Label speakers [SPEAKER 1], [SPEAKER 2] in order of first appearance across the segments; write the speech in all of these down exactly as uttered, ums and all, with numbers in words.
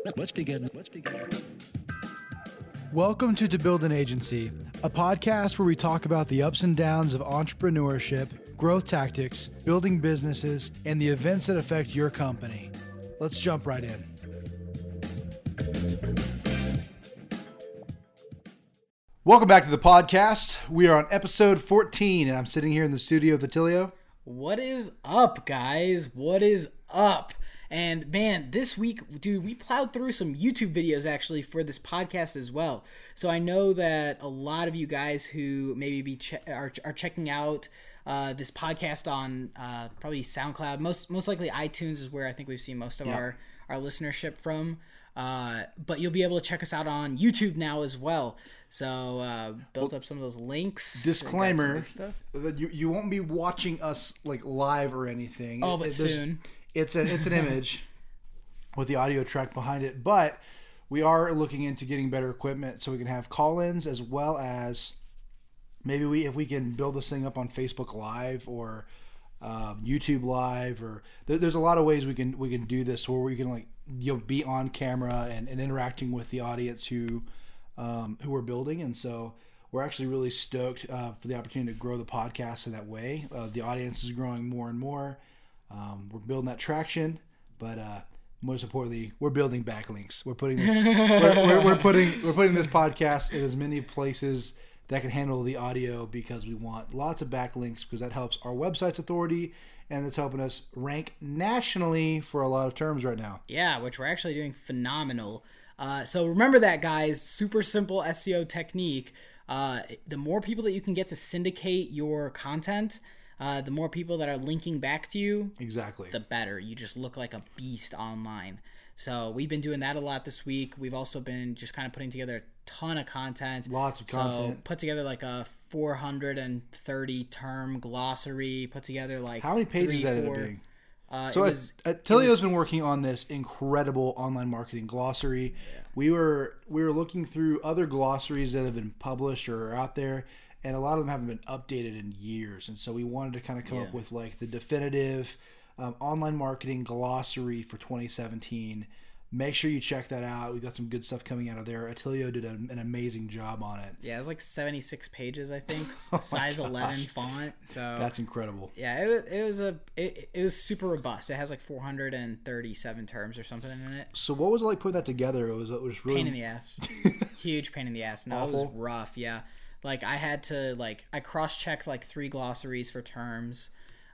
[SPEAKER 1] Let's begin. Let's begin.
[SPEAKER 2] Welcome to To Build an Agency, a podcast where we talk about the ups and downs of entrepreneurship, growth tactics, building businesses, and the events that affect your company. Let's jump right in. Welcome back to the podcast. We are on episode fourteen, and I'm sitting here in the studio with Attilio.
[SPEAKER 3] What is up, guys? What is up? And man, this week, dude, we plowed through some YouTube videos actually for this podcast as well. So I know that a lot of you guys who maybe be che- are, are checking out uh, this podcast on uh, probably SoundCloud, most most likely iTunes is where I think we've seen most of
[SPEAKER 2] Yep.
[SPEAKER 3] our, our listenership from. Uh, but you'll be able to check us out on YouTube now as well. So uh, built up some of those links.
[SPEAKER 2] Disclaimer:
[SPEAKER 3] got some good stuff.
[SPEAKER 2] that you you won't be watching us like live or anything.
[SPEAKER 3] Oh, but
[SPEAKER 2] It- there's-
[SPEAKER 3] soon.
[SPEAKER 2] It's an it's an image with the audio track behind it, but we are looking into getting better equipment so we can have call-ins as well as maybe we if we can build this thing up on Facebook Live or um, YouTube Live, or there, there's a lot of ways we can we can do this where we can like you know be on camera and, and interacting with the audience who um, who we're building, and so we're actually really stoked uh, for the opportunity to grow the podcast in that way. Uh, the audience is growing more and more. Um, we're building that traction, but uh, most importantly, we're building backlinks. We're putting this, we're, we're, we're putting we're putting this podcast in as many places that can handle the audio because we want lots of backlinks because that helps our website's authority and it's helping us rank nationally for a lot of terms right now.
[SPEAKER 3] Yeah, which we're actually doing phenomenal. Uh, so remember that, guys. Super simple S E O technique. Uh, the more people that you can get to syndicate your content, uh, the more people that are linking back to you,
[SPEAKER 2] Exactly.
[SPEAKER 3] the better. You just look like a beast online. So we've been doing that a lot this week. We've also been just kind of putting together a ton of content.
[SPEAKER 2] Lots of
[SPEAKER 3] So
[SPEAKER 2] content.
[SPEAKER 3] put together like a four hundred thirty term glossary. Put together like
[SPEAKER 2] How many pages
[SPEAKER 3] three,
[SPEAKER 2] that ended
[SPEAKER 3] four,
[SPEAKER 2] up being?
[SPEAKER 3] Uh,
[SPEAKER 2] So
[SPEAKER 3] it
[SPEAKER 2] At-
[SPEAKER 3] was,
[SPEAKER 2] Attilio's
[SPEAKER 3] it was-
[SPEAKER 2] been working on this incredible online marketing glossary. We were we were looking through other glossaries that have been published or are out there, and a lot of them haven't been updated in years. And so we wanted to kind of come up
[SPEAKER 3] Yeah.
[SPEAKER 2] with like the definitive um, online marketing glossary for twenty seventeen. Make sure you check that out. We've got some good stuff coming out of there. Attilio did a, an amazing job on it.
[SPEAKER 3] Yeah, it was like seventy-six pages, I think.
[SPEAKER 2] Oh my
[SPEAKER 3] Size
[SPEAKER 2] gosh.
[SPEAKER 3] eleven font. So
[SPEAKER 2] That's incredible.
[SPEAKER 3] yeah, it was, it was a it, it was super robust. It has like four hundred thirty-seven terms or something in it.
[SPEAKER 2] So what was it like putting that together? It was it was really
[SPEAKER 3] Pain in the ass. Huge pain in the ass. No, it
[SPEAKER 2] Awful.
[SPEAKER 3] was rough. Yeah, like I had to like I cross-checked like three glossaries for terms.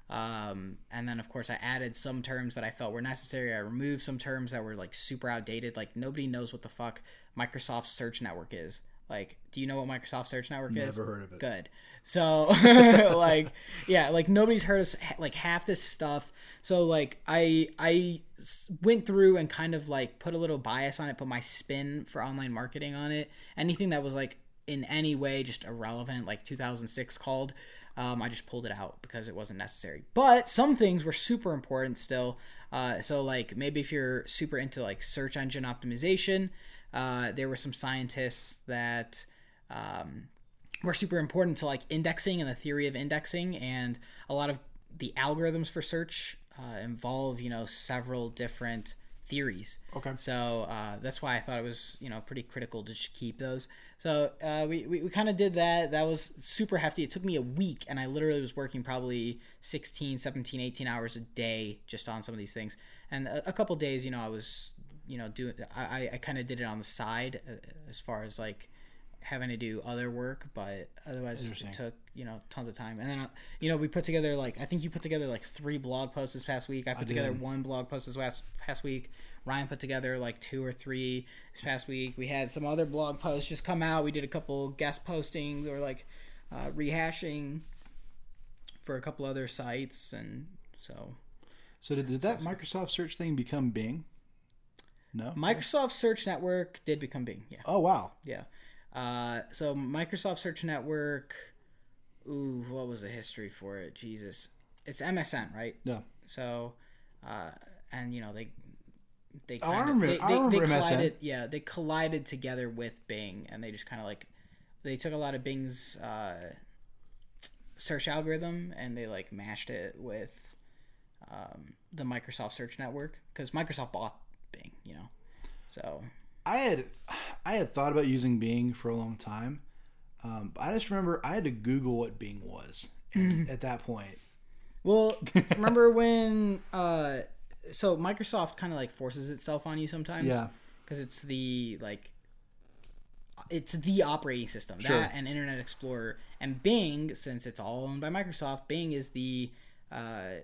[SPEAKER 3] Um, and then of course I added some terms that I felt were necessary. I removed some terms that were like super outdated. Like nobody knows what the fuck Microsoft Search Network is. Like, do you know what Microsoft Search Network is?
[SPEAKER 2] Never heard of it.
[SPEAKER 3] Good. So like, yeah, like nobody's heard of like half this stuff. So like I, I s- went through and kind of like put a little bias on it, put my spin for online marketing on it. Anything that was like in any way just irrelevant, like two thousand six called, Um, I just pulled it out because it wasn't necessary. But some things were super important still. Uh, so like maybe if you're super into like search engine optimization, uh, there were some scientists that um, were super important to like indexing and the theory of indexing, and a lot of the algorithms for search uh, involve you know several different theories.
[SPEAKER 2] Okay.
[SPEAKER 3] So uh, that's why I thought it was, you know, pretty critical to just keep those. So uh, we, we, we kind of did that. That was super hefty. It took me a week, and I literally was working probably sixteen, seventeen, eighteen hours a day just on some of these things. And a, a couple days, you know, I was, you know, doing, I, I kind of did it on the side uh, as far as like having to do other work, but otherwise it took, you know, tons of time. And then, uh, you know, we put together like, I think you put together like three blog posts this past week. I put
[SPEAKER 2] I
[SPEAKER 3] together
[SPEAKER 2] did.
[SPEAKER 3] one blog post this past, past week. Ryan put together like two or three this past week. We had some other blog posts just come out. We did a couple guest postings or like uh, rehashing for a couple other sites. And so
[SPEAKER 2] So did, did that Microsoft search thing become Bing? No.
[SPEAKER 3] Microsoft Search Network did become Bing. Yeah.
[SPEAKER 2] Oh wow.
[SPEAKER 3] Yeah. Uh, so Microsoft Search Network, ooh, what was the history for it? Jesus. It's M S N, right?
[SPEAKER 2] Yeah.
[SPEAKER 3] So, uh, and you know, they, they
[SPEAKER 2] Oh, I
[SPEAKER 3] kind of,
[SPEAKER 2] remember-
[SPEAKER 3] they,
[SPEAKER 2] I
[SPEAKER 3] they,
[SPEAKER 2] remember
[SPEAKER 3] they
[SPEAKER 2] M S N.
[SPEAKER 3] collided, yeah, they collided together with Bing, and they just kind of like, they took a lot of Bing's, uh, search algorithm and they like mashed it with, um, the Microsoft Search Network, because Microsoft bought Bing, you know? So
[SPEAKER 2] I had I had thought about using Bing for a long time. Um, but I just remember I had to Google what Bing was and at that point.
[SPEAKER 3] Well, remember when uh so Microsoft kind of like forces itself on you sometimes?
[SPEAKER 2] Yeah.
[SPEAKER 3] Because it's the like it's the operating system.
[SPEAKER 2] Sure.
[SPEAKER 3] That and Internet Explorer and Bing, since it's all owned by Microsoft, Bing is the uh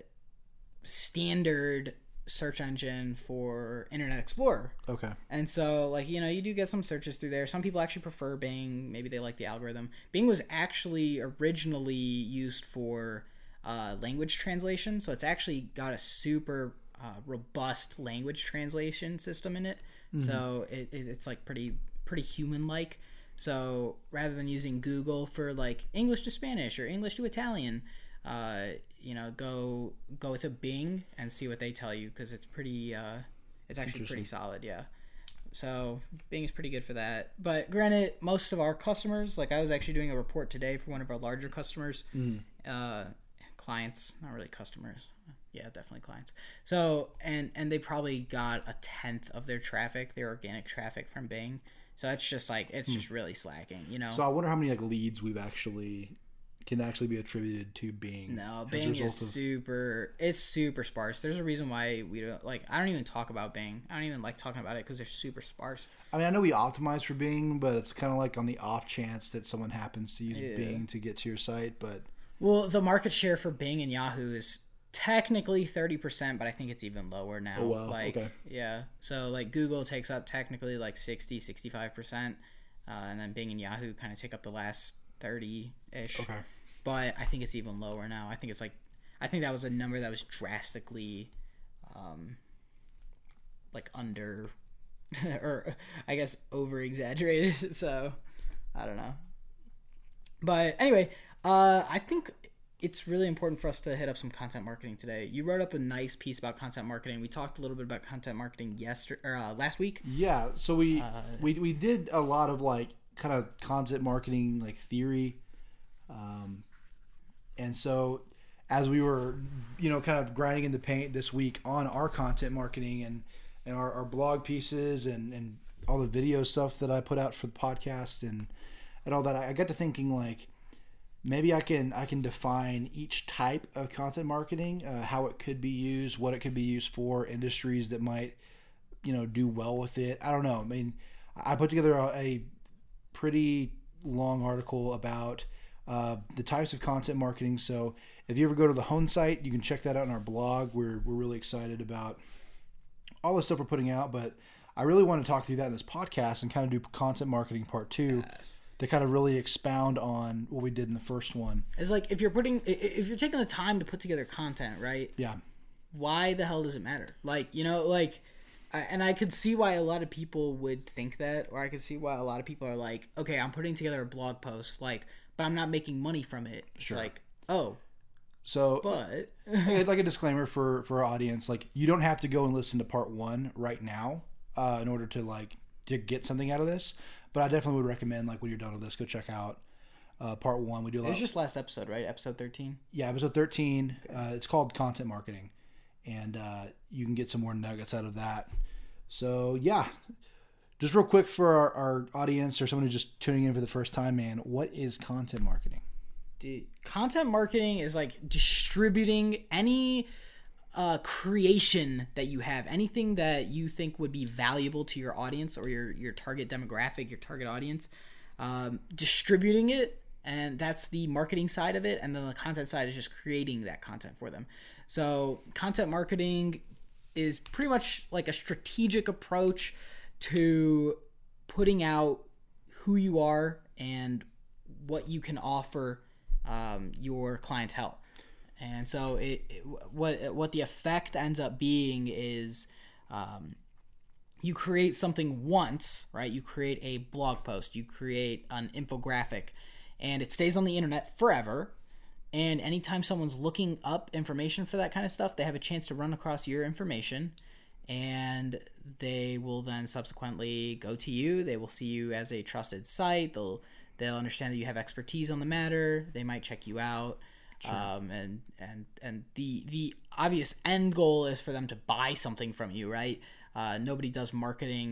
[SPEAKER 3] standard search engine for Internet Explorer.
[SPEAKER 2] Okay.
[SPEAKER 3] And so, like, you know, you do get some searches through there. Some people actually prefer Bing. Maybe they like the algorithm. Bing was actually originally used for uh, language translation. So it's actually got a super uh, robust language translation system in it. Mm-hmm. So it, it, it's, like, pretty pretty human-like. So rather than using Google for, like, English to Spanish or English to Italian, uh, you know, go go to Bing and see what they tell you, because it's pretty, uh, it's actually pretty solid, yeah. So Bing is pretty good for that. But granted, most of our customers, like I was actually doing a report today for one of our larger customers, mm. uh, clients, not really customers, yeah, definitely clients. So and and they probably got a tenth of their traffic, their organic traffic, from Bing. So it's just like it's mm. just really slacking, you know.
[SPEAKER 2] So I wonder how many like leads we've actually. Can actually be attributed to Bing.
[SPEAKER 3] No, Bing is of... super. It's super sparse. There's a reason why we don't like. I don't even talk about Bing. I don't even like talking about it because they're super sparse.
[SPEAKER 2] I mean, I know we optimize for Bing, but it's kind of like on the off chance that someone happens to use yeah. Bing to get to your site. But
[SPEAKER 3] well, the market share for Bing and Yahoo is technically thirty percent, but I think it's even lower now.
[SPEAKER 2] Oh wow.
[SPEAKER 3] Like,
[SPEAKER 2] okay.
[SPEAKER 3] Yeah. So like Google takes up technically like sixty, sixty-five percent, uh, and then Bing and Yahoo kind of take up the last thirty ish.
[SPEAKER 2] Okay.
[SPEAKER 3] But I think it's even lower now. I think it's like, I think that was a number that was drastically, um, like under, or I guess over exaggerated. So I don't know. But anyway, uh, I think it's really important for us to hit up some content marketing today. You wrote up a nice piece about content marketing. We talked a little bit about content marketing yesterday or uh, last week.
[SPEAKER 2] Yeah. So we, uh, we we did a lot of like kind of content marketing like theory. Um, and so as we were, you know, kind of grinding in the paint this week on our content marketing and, and our, our blog pieces and, and all the video stuff that I put out for the podcast and, and all that, I got to thinking like, maybe I can, I can define each type of content marketing, uh, how it could be used, what it could be used for, industries that might, you know, do well with it. I don't know. I mean, I put together a, a pretty long article about Uh, the types of content marketing. So if you ever go to the Hone site, you can check that out on our blog. We're we're really excited about all the stuff we're putting out, but I really want to talk through that in this podcast and kind of do content marketing part two yes. to kind of really expound on what we did in the first one.
[SPEAKER 3] It's like if you're putting, if you're taking the time to put together content, right?
[SPEAKER 2] Yeah.
[SPEAKER 3] Why the hell does it matter? Like, you know, like, and I could see why a lot of people would think that, or I could see why a lot of people are like, okay, I'm putting together a blog post, like, but I'm not making money from it.
[SPEAKER 2] Sure.
[SPEAKER 3] Like, oh.
[SPEAKER 2] So,
[SPEAKER 3] but
[SPEAKER 2] like a disclaimer for, for our audience, like you don't have to go and listen to part one right now uh, in order to like to get something out of this. But I definitely would recommend like when you're done with this, go check out uh, part one. We do a lot.
[SPEAKER 3] It was just last episode, right? Episode thirteen.
[SPEAKER 2] Yeah, episode thirteen. Okay. Uh, it's called Content Marketing, and uh, you can get some more nuggets out of that. So yeah. Just real quick for our, our audience or someone who's just tuning in for the first time, man, what is content marketing?
[SPEAKER 3] Dude, content marketing is like distributing any uh, creation that you have, anything that you think would be valuable to your audience or your, your target demographic, your target audience, um, distributing it, and that's the marketing side of it, and then the content side is just creating that content for them. So content marketing is pretty much like a strategic approach to putting out who you are and what you can offer um, your clientele. And so it, it what what the effect ends up being is um, you create something once, right? You create a blog post, you create an infographic, and it stays on the internet forever. And anytime someone's looking up information for that kind of stuff, they have a chance to run across your information, and they will then subsequently go to you. They will see you as a trusted site. They'll they'll understand that you have expertise on the matter. They might check you out. Sure. Um, and and and the the obvious end goal is for them to buy something from you, right? Uh, nobody does marketing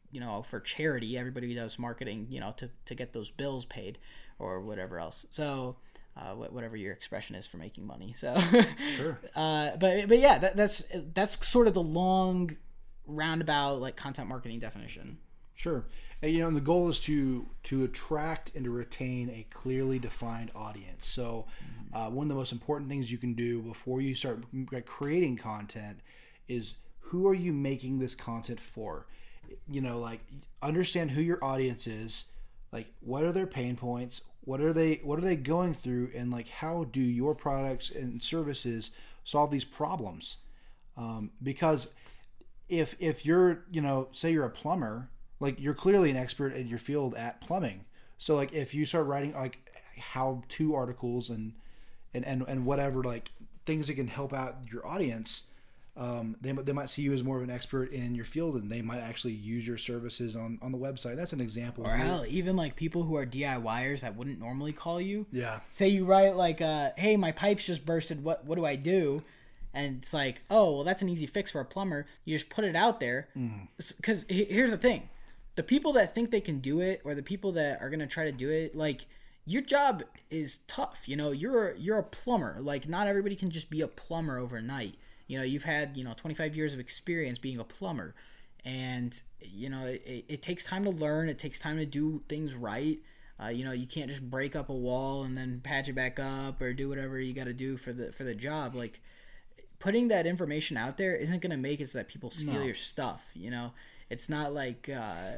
[SPEAKER 3] you know, for charity. Everybody does marketing, you know, to, to get those bills paid or whatever else. So, uh, whatever your expression is for making money. So,
[SPEAKER 2] Sure.
[SPEAKER 3] uh, but, but yeah, that, that's, that's sort of the long roundabout, like, content marketing definition.
[SPEAKER 2] Sure. And, you know, and the goal is to to attract and to retain a clearly defined audience. So, uh, one of the most important things you can do before you start creating content is, who are you making this content for? You know, like, understand who your audience is. Like, what are their pain points? What are they what are they going through? And, like, how do your products and services solve these problems? Um, because if if you're, you know, say you're a plumber, like, you're clearly an expert in your field at plumbing. So, like, if you start writing, like, how-to articles and, and, and, and whatever, like, things that can help out your audience, um, they, they might see you as more of an expert in your field, and they might actually use your services on, on the website. That's an example.
[SPEAKER 3] Or hell, even, like, people who are DIYers that wouldn't normally call you.
[SPEAKER 2] Yeah.
[SPEAKER 3] Say you write, like, uh, hey, my pipes just bursted. What, what do I do? And it's like, oh, well, that's an easy fix for a plumber. You just put it out there. Because mm. here's the thing. The people that think they can do it, or the people that are going to try to do it, like, your job is tough. You know, you're you're a plumber. Like, not everybody can just be a plumber overnight. You know, you've had, you know, twenty-five years of experience being a plumber. And, you know, it, it takes time to learn. It takes time to do things right. Uh, you know, you can't just break up a wall and then patch it back up or do whatever you got to do for the for the job. Like, putting that information out there isn't going to make it so that people steal no. your stuff, you know? It's not like uh,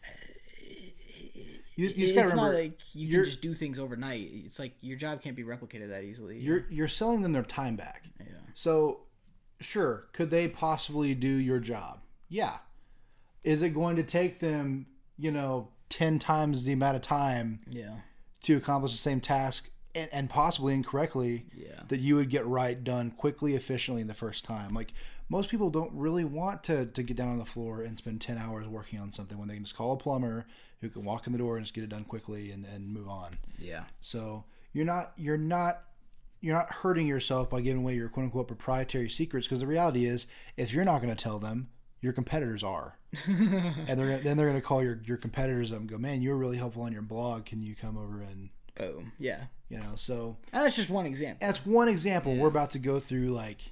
[SPEAKER 2] you, you
[SPEAKER 3] it's
[SPEAKER 2] remember,
[SPEAKER 3] not like you can just do things overnight. It's like your job can't be replicated that easily.
[SPEAKER 2] You're know? you're selling them their time back.
[SPEAKER 3] Yeah.
[SPEAKER 2] So, sure, could they possibly do your job? Yeah. Is it going to take them, you know, ten times the amount of time
[SPEAKER 3] yeah.
[SPEAKER 2] to accomplish the same task, and, and possibly incorrectly,
[SPEAKER 3] yeah.
[SPEAKER 2] that you would get right, done quickly, efficiently the first time? Like, most people don't really want to, to get down on the floor and spend ten hours working on something when they can just call a plumber who can walk in the door and just get it done quickly and, and move on.
[SPEAKER 3] Yeah.
[SPEAKER 2] So you're not you're not you're not hurting yourself by giving away your quote unquote proprietary secrets, because the reality is, if you're not going to tell them, your competitors are. And they're then they're going to call your, your competitors up and go, man, you were really helpful on your blog. Can you come over and
[SPEAKER 3] boom? Yeah.
[SPEAKER 2] You know, so
[SPEAKER 3] and that's just one example.
[SPEAKER 2] That's one example.
[SPEAKER 3] Yeah.
[SPEAKER 2] We're about to go through like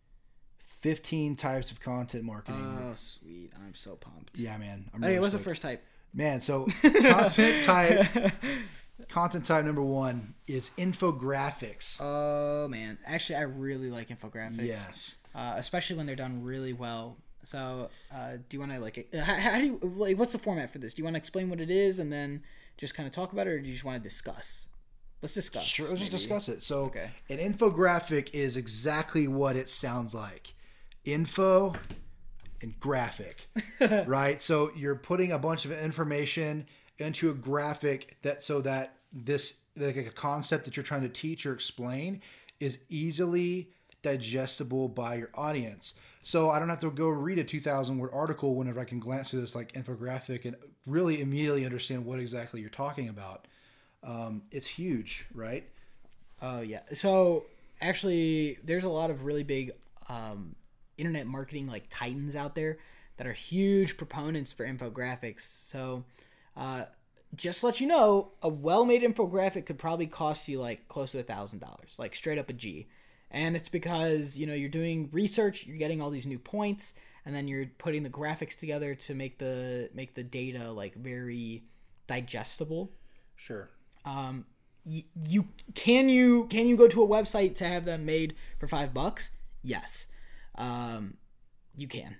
[SPEAKER 2] fifteen types of content marketing.
[SPEAKER 3] Oh, sweet. I'm so pumped.
[SPEAKER 2] Yeah, man. I'm
[SPEAKER 3] okay,
[SPEAKER 2] really
[SPEAKER 3] what's
[SPEAKER 2] stoked.
[SPEAKER 3] the first type?
[SPEAKER 2] Man, so content type content type number one is infographics.
[SPEAKER 3] Oh, man. Actually, I really like infographics.
[SPEAKER 2] Yes.
[SPEAKER 3] Uh, especially when they're done really well. So, uh, do you want to, like, how, how do you, like, what's the format for this? Do you want to explain what it is and then just kind of talk about it, or do you just want to discuss? Let's discuss.
[SPEAKER 2] Sure, let's
[SPEAKER 3] maybe.
[SPEAKER 2] just discuss it. So,
[SPEAKER 3] okay.
[SPEAKER 2] An infographic is exactly what it sounds like. Info and graphic, right? So you're putting a bunch of information into a graphic that so that this, like a concept that you're trying to teach or explain, is easily digestible by your audience. So I don't have to go read a two thousand word article whenever I can glance through this like infographic and really immediately understand what exactly you're talking about. Um, it's huge, right?
[SPEAKER 3] Oh, yeah. So actually, there's a lot of really big um, internet marketing like titans out there that are huge proponents for infographics. So uh, just to let you know, a well-made infographic could probably cost you like close to a thousand dollars, like straight up a G. And it's because, you know, you're doing research, you're getting all these new points, and then you're putting the graphics together to make the make the data like very digestible.
[SPEAKER 2] Sure.
[SPEAKER 3] Um, you, you can you can you go to a website to have them made for five bucks? Yes, um, you can.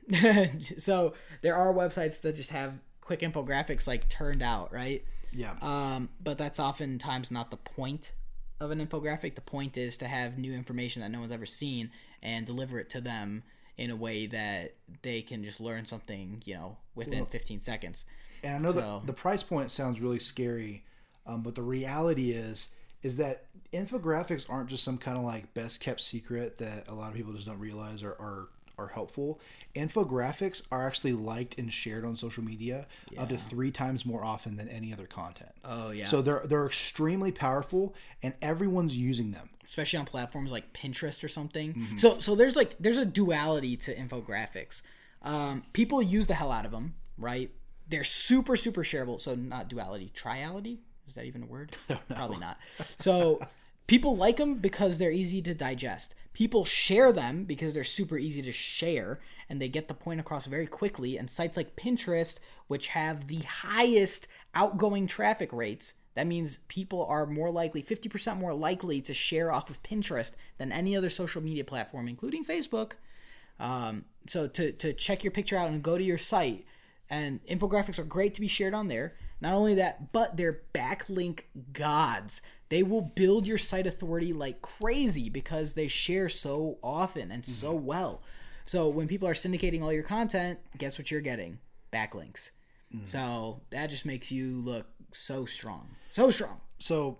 [SPEAKER 3] So there are websites that just have quick infographics like turned out, right?
[SPEAKER 2] Yeah.
[SPEAKER 3] Um, but that's oftentimes not the point of an infographic. The point is to have new information that no one's ever seen and deliver it to them in a way that they can just learn something, you know, within well, fifteen seconds.
[SPEAKER 2] And I know
[SPEAKER 3] so,
[SPEAKER 2] that the price point sounds really scary. Um, but the reality is, is that infographics aren't just some kind of like best kept secret that a lot of people just don't realize are, are, are helpful. Infographics are actually liked and shared on social media yeah. up to three times more often than any other content.
[SPEAKER 3] Oh yeah.
[SPEAKER 2] So they're, they're extremely powerful and everyone's using them.
[SPEAKER 3] Especially on platforms like Pinterest or something.
[SPEAKER 2] Mm-hmm.
[SPEAKER 3] So, so there's like, there's a duality to infographics. Um, people use the hell out of them, right? they're super super shareable. So not duality, triality. Is that even a word? Probably not. So people like them because they're easy to digest. People share them because they're super easy to share and they get the point across very quickly. And sites like Pinterest, which have the highest outgoing traffic rates, that means people are more likely, fifty percent more likely to share off of Pinterest than any other social media platform, including Facebook. Um, so to, to check your picture out and go to your site, and infographics are great to be shared on there. Not only that, but they're backlink gods. They will build your site authority like crazy because they share so often and so mm-hmm. well. So when people are syndicating all your content, guess what you're getting? Backlinks. Mm. So that just makes you look so strong. So strong.
[SPEAKER 2] So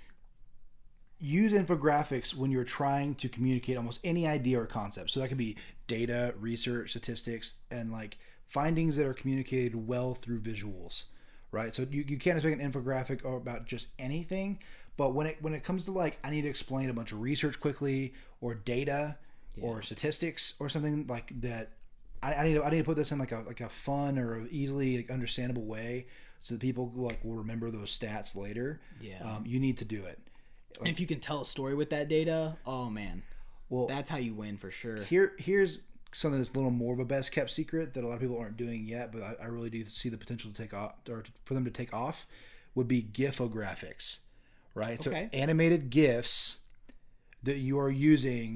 [SPEAKER 2] use infographics when you're trying to communicate almost any idea or concept. So that could be data, research, statistics, and like findings that are communicated well through visuals, right? So you, you can't expect an infographic about just anything, but when it when it comes to like, I need to explain a bunch of research quickly or data yeah. or statistics or something like that, I, I need to I need to put this in like a like a fun or easily like understandable way so that people like will remember those stats later.
[SPEAKER 3] Yeah,
[SPEAKER 2] um, you need to do it.
[SPEAKER 3] Like, and if you can tell a story with that data, oh man,
[SPEAKER 2] well,
[SPEAKER 3] that's how you win for sure.
[SPEAKER 2] Here here's something that's a little more of a best kept secret that a lot of people aren't doing yet, but I, I really do see the potential to take off or to, for them to take off would be GIFographics, right?
[SPEAKER 3] Okay.
[SPEAKER 2] So animated GIFs that you are using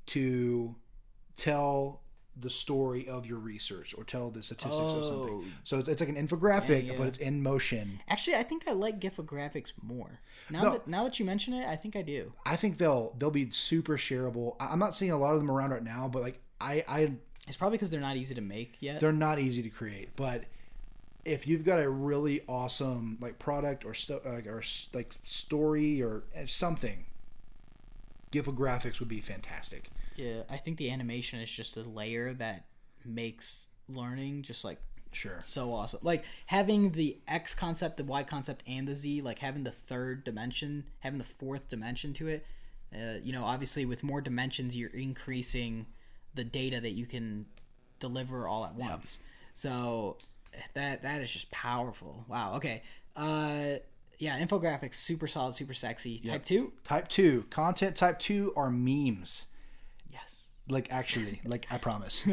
[SPEAKER 2] to tell the story of your research or tell the statistics
[SPEAKER 3] oh.
[SPEAKER 2] of something. So it's, it's like an infographic,
[SPEAKER 3] yeah, yeah.
[SPEAKER 2] but it's in motion.
[SPEAKER 3] Actually, I think I like GIFographics more. Now
[SPEAKER 2] no,
[SPEAKER 3] that now that you mention it, I think I do.
[SPEAKER 2] I think they'll they'll be super shareable. I'm not seeing a lot of them around right now, but like I, I
[SPEAKER 3] it's probably because they're not easy to make yet.
[SPEAKER 2] They're not easy to create, but if you've got a really awesome like product or sto- like or like story or something, GIFographics would be fantastic.
[SPEAKER 3] Yeah, I think the animation is just a layer that makes learning just like
[SPEAKER 2] sure
[SPEAKER 3] so awesome. Like having the X concept, the Y concept, and the Z, like having the third dimension, having the fourth dimension to it. Uh, you know, obviously with more dimensions, you're increasing the data that you can deliver all at once. Yep. So that that is just powerful. Wow. Okay. Uh, yeah, infographics, super solid, super sexy. Yep. Type two?
[SPEAKER 2] Type two. Content type two are memes.
[SPEAKER 3] Yes.
[SPEAKER 2] Like actually, like I promise.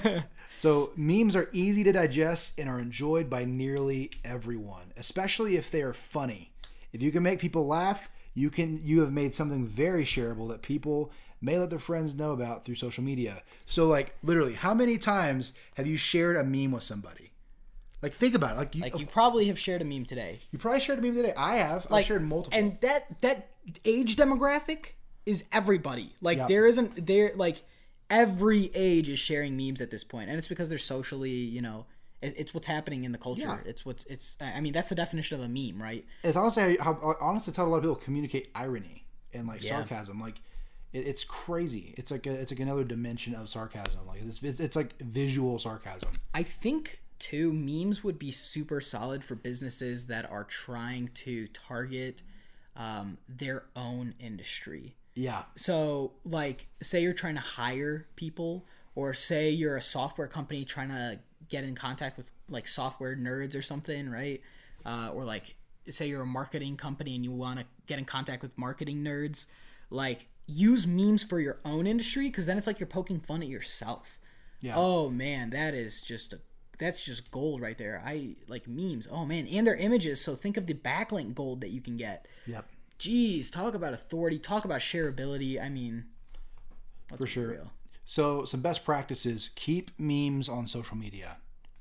[SPEAKER 2] So memes are easy to digest and are enjoyed by nearly everyone, especially if they are funny. If you can make people laugh, you can you have made something very shareable that people may let their friends know about through social media. So like literally, how many times have you shared a meme with somebody? Like think about it. Like you,
[SPEAKER 3] like you probably have shared a meme today.
[SPEAKER 2] You probably shared a meme today. I have.
[SPEAKER 3] Like,
[SPEAKER 2] I've shared multiple.
[SPEAKER 3] And that that age demographic is everybody. Like
[SPEAKER 2] yep.
[SPEAKER 3] there isn't there like every age is sharing memes at this point, and it's because they're socially, you know, it, it's what's happening in the culture. Yeah. It's what's it's. I mean, that's the definition of a meme, right?
[SPEAKER 2] It's honestly how honestly how a lot of people communicate irony and like
[SPEAKER 3] yeah.
[SPEAKER 2] sarcasm. Like it, it's crazy. It's like a, it's like another dimension of sarcasm. Like it's it's, it's like visual sarcasm.
[SPEAKER 3] I think. Too, memes would be super solid for businesses that are trying to target um, their own industry.
[SPEAKER 2] Yeah.
[SPEAKER 3] So, like, say you're trying to hire people, or say you're a software company trying to get in contact with, like, software nerds or something, right? Uh, or, like, say you're a marketing company and you want to get in contact with marketing nerds. Like, use memes for your own industry, because then it's like you're poking fun at yourself. Yeah. Oh, man, that is just a That's just gold right there. I like memes. Oh man, and their images. So think of the backlink gold that you can get.
[SPEAKER 2] Yep.
[SPEAKER 3] Jeez, talk about authority. Talk about shareability. I mean, let's
[SPEAKER 2] for sure.
[SPEAKER 3] Real.
[SPEAKER 2] So some best practices: keep memes on social media.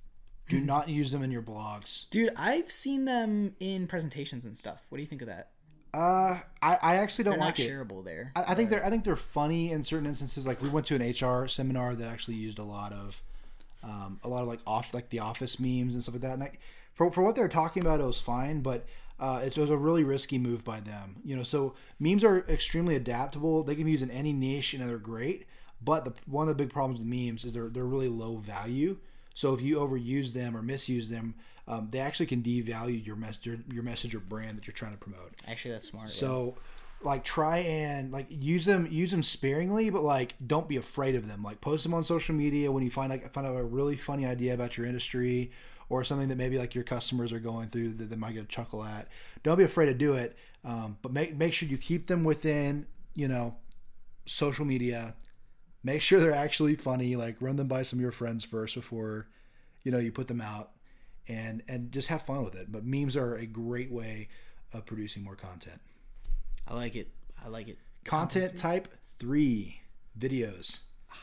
[SPEAKER 2] Do not use them in your blogs,
[SPEAKER 3] dude. I've seen them in presentations and stuff. What do you think of that?
[SPEAKER 2] Uh, I, I actually don't
[SPEAKER 3] they're
[SPEAKER 2] like
[SPEAKER 3] not
[SPEAKER 2] it.
[SPEAKER 3] Shareable there.
[SPEAKER 2] I, I think they're I think they're funny in certain instances. Like we went to an H R seminar that actually used a lot of. Um, a lot of like off like the office memes and stuff like that. And I, for for what they're talking about, it was fine, but uh, it was a really risky move by them. You know, so memes are extremely adaptable. They can be used in any niche, and they're great. But the one of the big problems with memes is they're they're really low value. So if you overuse them or misuse them, um, they actually can devalue your message your, your message or brand that you're trying to promote.
[SPEAKER 3] Actually, that's smart.
[SPEAKER 2] So. Yeah. Like try and like use them use them sparingly, but like don't be afraid of them. Like post them on social media when you find like find out a really funny idea about your industry, or something that maybe like your customers are going through that they might get a chuckle at. Don't be afraid to do it, um, but make make sure you keep them within, you know, social media. Make sure they're actually funny. Like run them by some of your friends first before, you know, you put them out, and and just have fun with it. But memes are a great way of producing more content.
[SPEAKER 3] I like it. I like it.
[SPEAKER 2] Content type three, videos.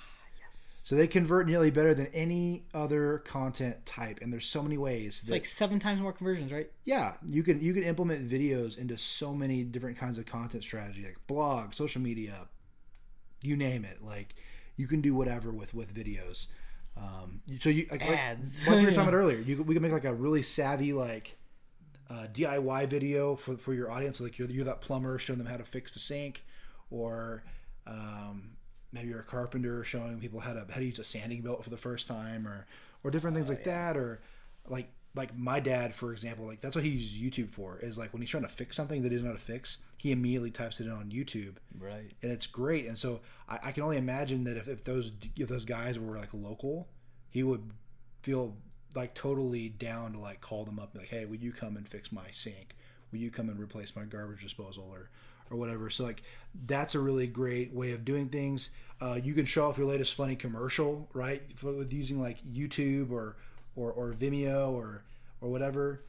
[SPEAKER 2] So they convert nearly better than any other content type, and there's so many ways.
[SPEAKER 3] It's
[SPEAKER 2] that,
[SPEAKER 3] like seven times more conversions, right?
[SPEAKER 2] Yeah, you can you can implement videos into so many different kinds of content strategy, like blog, social media, you name it. Like you can do whatever with with videos. Um, so you like,
[SPEAKER 3] ads,
[SPEAKER 2] like, like we were talking about earlier. You we can make like a really savvy like uh, D I Y video for for your audience. Like you're you're that plumber showing them how to fix the sink, or um, maybe you're a carpenter showing people how to how to use a sanding belt for the first time, or or different things oh, like yeah. that, or like like my dad, for example, like that's what he uses YouTube for. Is like when he's trying to fix something that he doesn't know how to fix, he immediately types it in on YouTube,
[SPEAKER 3] right?
[SPEAKER 2] And it's great. And so I, I can only imagine that if, if those if those guys were like local, he would feel like totally down to like call them up and be like, hey, will you come and fix my sink? Will you come and replace my garbage disposal or or whatever. So like that's a really great way of doing things. Uh, you can show off your latest funny commercial, right? With using like YouTube or or, or Vimeo or or whatever.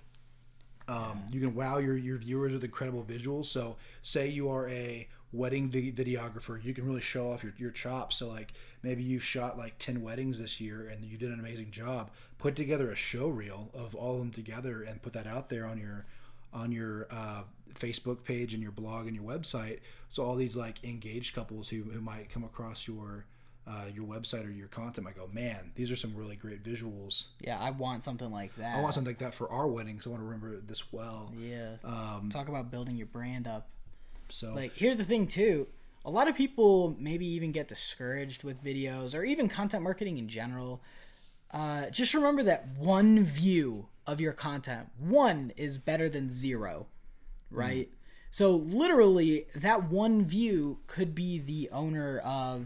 [SPEAKER 2] Um, you can wow your, your viewers with incredible visuals. So say you are a wedding videographer, you can really show off your, your chops. So like maybe you've shot like ten weddings this year and you did an amazing job. Put together a show reel of all of them together and put that out there on your on your uh, Facebook page and your blog and your website. So all these like engaged couples who, who might come across your uh, your website or your content might go, man, these are some really great visuals.
[SPEAKER 3] Yeah, I want something like that.
[SPEAKER 2] I want something like that for our wedding, so I want to remember this well.
[SPEAKER 3] Yeah.
[SPEAKER 2] Um,
[SPEAKER 3] Talk about building your brand up.
[SPEAKER 2] So
[SPEAKER 3] like, here's the thing too. A lot of people maybe even get discouraged with videos or even content marketing in general. Uh, just remember that one view of your content, one is better than zero, right? Mm. So literally that one view could be the owner of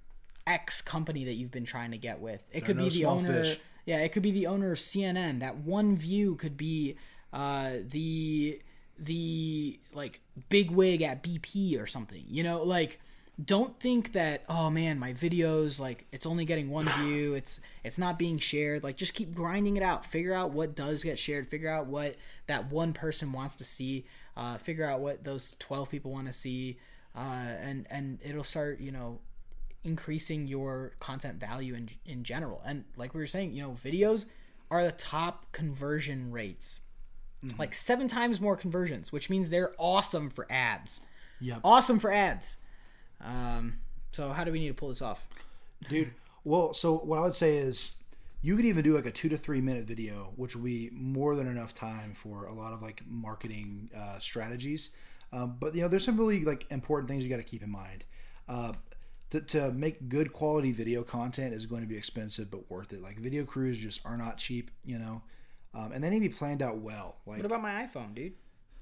[SPEAKER 3] X company that you've been trying to get with. It could be the owner. Fish. Yeah, it could be the owner of C N N. That one view could be uh, the the like big wig at B P or something. You know, like don't think that, oh man, my videos, like it's only getting one view. It's it's not being shared. Like just keep grinding it out. Figure out what does get shared. Figure out what that one person wants to see. Uh, figure out what those twelve people want to see, uh, and and it'll start, you know, increasing your content value in in general. And like we were saying, you know, videos are the top conversion rates, mm-hmm. like seven times more conversions, which means they're awesome for ads.
[SPEAKER 2] Yep.
[SPEAKER 3] Awesome for ads. Um, so how do we need to pull this off,
[SPEAKER 2] dude? Well, so what I would say is you could even do like a two to three minute video, which will be more than enough time for a lot of like marketing uh, strategies. Um, but you know, there's some really like important things you got to keep in mind. Uh, to, to make good quality video content is going to be expensive, but worth it. Like video crews just are not cheap, you know, um, and they need to be planned out well. Like,
[SPEAKER 3] what about my iPhone, dude?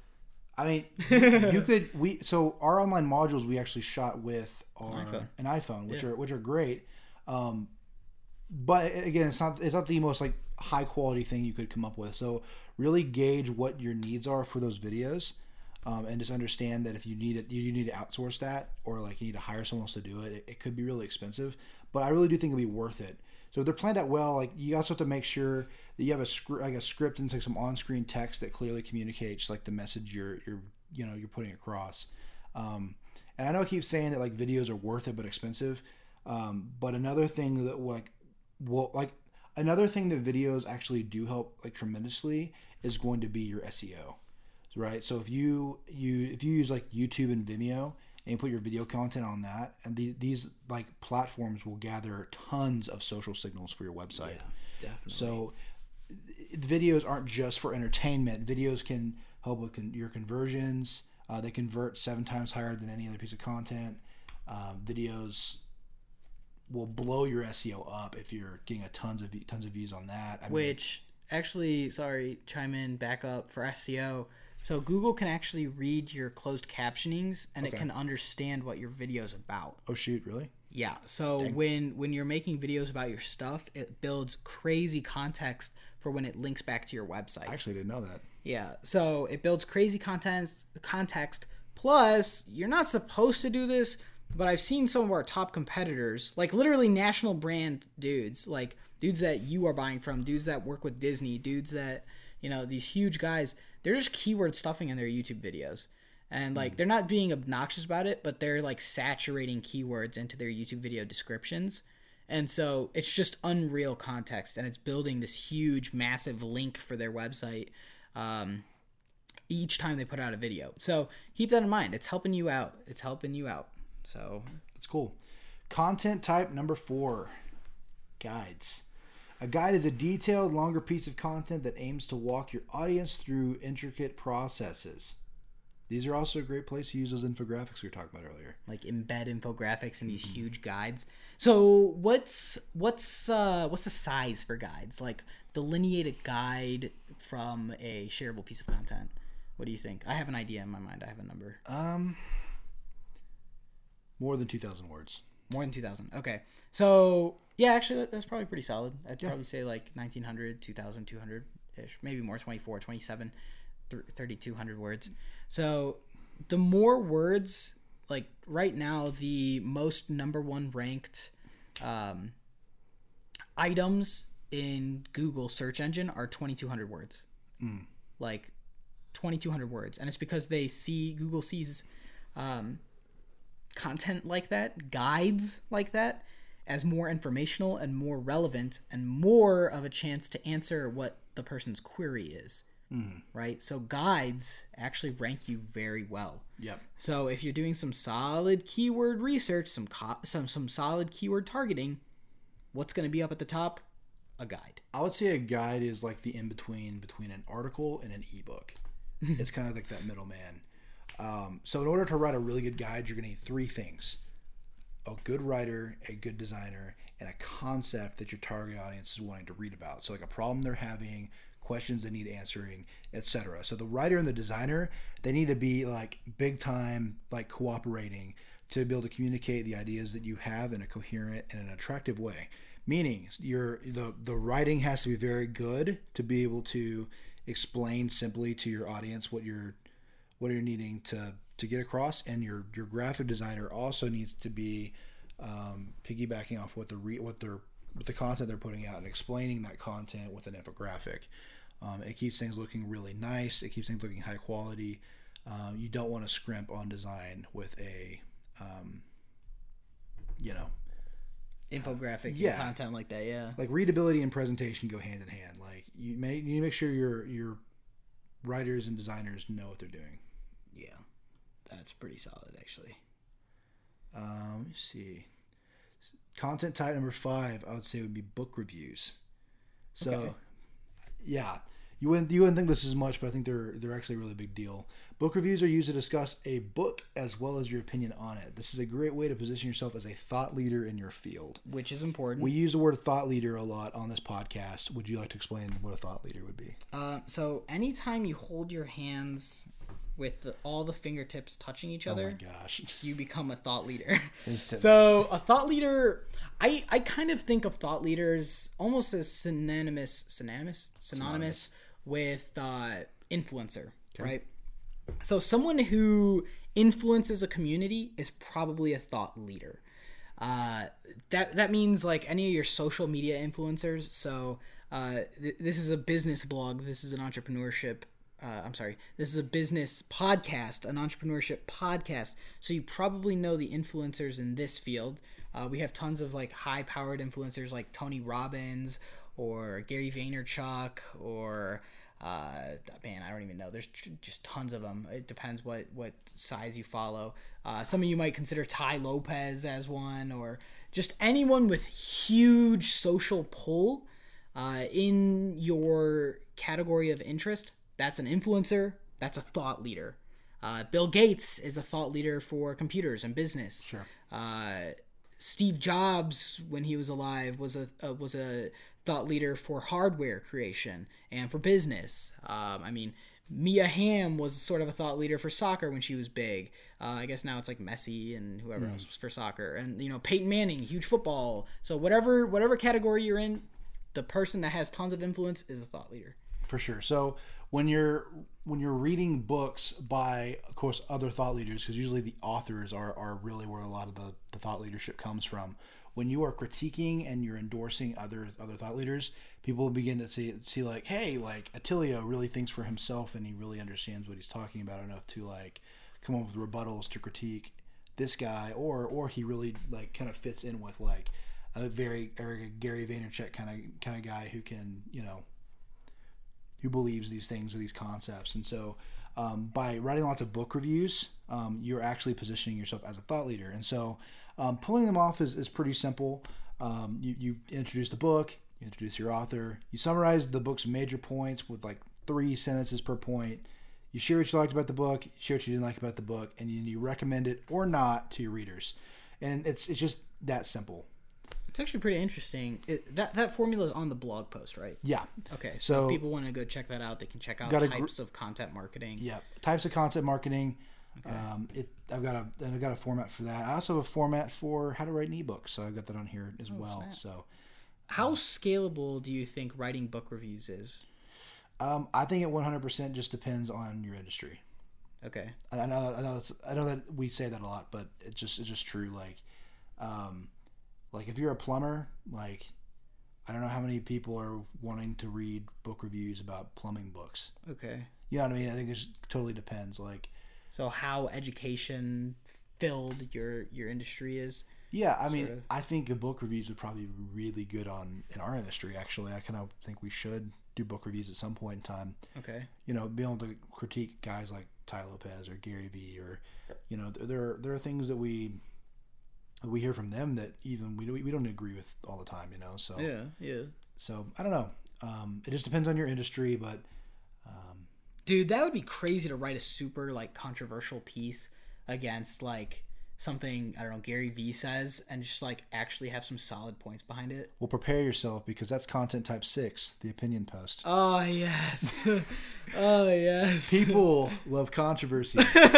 [SPEAKER 2] I mean, you could we so our online modules we actually shot with our an iPhone, an iPhone which yeah. are which are great. Um, but again, it's not it's not the most like high quality thing you could come up with. So really gauge what your needs are for those videos, um, and just understand that if you need it, you need to outsource that, or like you need to hire someone else to do it. It, it could be really expensive, but I really do think it'll be worth it. So if they're planned out well, like you also have to make sure that you have a script, like a script and like some on-screen text that clearly communicates like the message you're you're you know you're putting across. Um, and I know I keep saying that like videos are worth it but expensive, um, but another thing that like well like another thing that videos actually do help like tremendously is going to be your S E O, right? So if you you if you use like YouTube and Vimeo, and you put your video content on that, and the, these like platforms will gather tons of social signals for your website.
[SPEAKER 3] Yeah, definitely.
[SPEAKER 2] So videos aren't just for entertainment. Videos can help with con- your conversions. Uh, they convert seven times higher than any other piece of content. Um, videos will blow your S E O up if you're getting a tons of tons of views on that. I
[SPEAKER 3] Which mean, actually, sorry, chime in back up for S E O. So Google can actually read your closed captionings, and okay. it can understand what your video's about.
[SPEAKER 2] Oh shoot, really?
[SPEAKER 3] Yeah. So Dang. when when you're making videos about your stuff, it builds crazy context for when it links back to your website.
[SPEAKER 2] I actually didn't know that.
[SPEAKER 3] Yeah, so it builds crazy content, context. Plus, you're not supposed to do this, but I've seen some of our top competitors, like literally national brand dudes, like dudes that you are buying from, dudes that work with Disney, dudes that, you know, these huge guys, they're just keyword stuffing in their YouTube videos. And, like, they're not being obnoxious about it, but they're, like, saturating keywords into their YouTube video descriptions. And so it's just unreal context, and it's building this huge, massive link for their website um, each time they put out a video. So keep that in mind. It's helping you out. It's helping you out. So
[SPEAKER 2] that's cool. Content type number four, guides. A guide is a detailed, longer piece of content that aims to walk your audience through intricate processes. These are also a great place to use those infographics we were talking about earlier.
[SPEAKER 3] Like embed infographics in these mm-hmm. huge guides. So what's what's uh, what's the size for guides? Like delineated guide from a shareable piece of content. What do you think? I have an idea in my mind. I have a number.
[SPEAKER 2] Um, more than two thousand words.
[SPEAKER 3] More than two thousand. Okay. So yeah, actually that's probably pretty solid. I'd
[SPEAKER 2] yeah.
[SPEAKER 3] probably say like nineteen hundred, two thousand two hundred ish, maybe more, twenty-four, twenty-seven. thirty-two hundred words. So the more words, like right now, the most number one ranked um, items in Google search engine are twenty-two hundred words.
[SPEAKER 2] Mm.
[SPEAKER 3] Like twenty-two hundred words. And it's because they see, Google sees um, content like that, guides like that, as more informational and more relevant and more of a chance to answer what the person's query is. Mm-hmm. Right? So guides actually rank you very well.
[SPEAKER 2] Yep.
[SPEAKER 3] So if you're doing some solid keyword research, some co- some some solid keyword targeting, what's going to be up at the top? A guide.
[SPEAKER 2] I would say a guide is like the in-between between an article and an ebook. It's kind of like that middleman. Um, so in order to write a really good guide, you're going to need three things. A good writer, a good designer, and a concept that your target audience is wanting to read about. So like a problem they're having, questions they need answering, et cetera. So the writer and the designer, they need to be like big time, like cooperating to be able to communicate the ideas that you have in a coherent and an attractive way. Meaning, your the the writing has to be very good to be able to explain simply to your audience what you're what you're needing to to get across, and your your graphic designer also needs to be um, piggybacking off what the re, what they're with the content they're putting out and explaining that content with an infographic. Um, it keeps things looking really nice. It keeps things looking high quality. Um, you don't want to scrimp on design with a, um, you know,
[SPEAKER 3] infographic
[SPEAKER 2] yeah.
[SPEAKER 3] and content like that. Yeah,
[SPEAKER 2] like readability and presentation go hand in hand. Like you may you need to make sure your your writers and designers know what they're doing.
[SPEAKER 3] Yeah, that's pretty solid actually.
[SPEAKER 2] Um, let me see. Content type number five, I would say, would be book reviews. So, okay. yeah, you wouldn't you wouldn't think this is much, but I think they're they're actually a really big deal. Book reviews are used to discuss a book as well as your opinion on it. This is a great way to position yourself as a thought leader in your field,
[SPEAKER 3] which is important.
[SPEAKER 2] We use the word thought leader a lot on this podcast. Would you like to explain what a thought leader would be?
[SPEAKER 3] Uh, so, anytime you hold your hands with the, all the fingertips touching each other,
[SPEAKER 2] oh my gosh,
[SPEAKER 3] you become a thought leader. So a thought leader, I, I kind of think of thought leaders almost as synonymous, synonymous, synonymous, synonymous. with uh, influencer, okay. right? So someone who influences a community is probably a thought leader. Uh, that that means like any of your social media influencers. So uh, th- this is a business blog. This is an entrepreneurship. Uh, I'm sorry. This is a business podcast, an entrepreneurship podcast. So you probably know the influencers in this field. Uh, we have tons of like high-powered influencers like Tony Robbins or Gary Vaynerchuk or uh, man, I don't even know. There's tr- just tons of them. It depends what what size you follow. Uh, some of you might consider Ty Lopez as one, or just anyone with huge social pull uh, in your category of interest. That's an influencer. That's a thought leader. Uh, Bill Gates is a thought leader for computers and business.
[SPEAKER 2] Sure.
[SPEAKER 3] Uh, Steve Jobs, when he was alive, was a uh, was a thought leader for hardware creation and for business. Um, I mean, Mia Hamm was sort of a thought leader for soccer when she was big. Uh, I guess now it's like Messi and whoever mm. else was for soccer. And you know, Peyton Manning, huge football. So whatever whatever category you're in, the person that has tons of influence is a thought leader.
[SPEAKER 2] For sure. So when you're when you're reading books by, of course, other thought leaders, because usually the authors are, are really where a lot of the, the thought leadership comes from. When you are critiquing and you're endorsing other other thought leaders, people begin to see see like, hey, like Attilio really thinks for himself and he really understands what he's talking about enough to like come up with rebuttals to critique this guy, or or he really like kind of fits in with like a very or a Gary Vaynerchuk kind of kind of guy who can, you know, who believes these things or these concepts. And so um, by writing lots of book reviews, um, you're actually positioning yourself as a thought leader. And so um, pulling them off is, is pretty simple. Um, you, you introduce the book, you introduce your author, you summarize the book's major points with like three sentences per point. You share what you liked about the book, share what you didn't like about the book, and you, you recommend it or not to your readers. And it's it's just that simple.
[SPEAKER 3] It's actually pretty interesting. It, that that formula is on the blog post, right?
[SPEAKER 2] Yeah.
[SPEAKER 3] Okay, so,
[SPEAKER 2] So-
[SPEAKER 3] if people want to go check that out, they can check out
[SPEAKER 2] Got a gr-
[SPEAKER 3] types of content marketing.
[SPEAKER 2] Yeah, types of content marketing. Um, it I've got a I've got a format for that. I also have a format for how to write an ebook, so I've got that on here as well.
[SPEAKER 3] snap.
[SPEAKER 2] So
[SPEAKER 3] How scalable do you think writing book reviews is?
[SPEAKER 2] um, I think it one hundred percent just depends on your industry.
[SPEAKER 3] Okay.
[SPEAKER 2] I I know I know it's, I know that we say that a lot, but it's just it's just true. Like, um, like if you're a plumber, like I don't know how many people are wanting to read book reviews about plumbing books.
[SPEAKER 3] Okay.
[SPEAKER 2] You know what I mean? I think it just totally depends. Like,
[SPEAKER 3] So how education filled your your industry is?
[SPEAKER 2] yeah, I mean,
[SPEAKER 3] Sort of.
[SPEAKER 2] I think a book reviews would probably be really good on in our industry. Actually, I kind of think we should do book reviews at some point in time.
[SPEAKER 3] Okay.
[SPEAKER 2] You know, be able to critique guys like Ty Lopez or Gary Vee, or you know, there there are things that we we hear from them that even we we don't agree with all the time. You know, so
[SPEAKER 3] Yeah, yeah.
[SPEAKER 2] so I don't know. Um, it just depends on your industry, but um,
[SPEAKER 3] Dude, that would be crazy to write a super like controversial piece against like something, I don't know, Gary Vee says, and just like actually have some solid points behind it.
[SPEAKER 2] well, prepare yourself because that's content type six, the opinion post.
[SPEAKER 3] Oh yes. Oh yes.
[SPEAKER 2] People love controversy.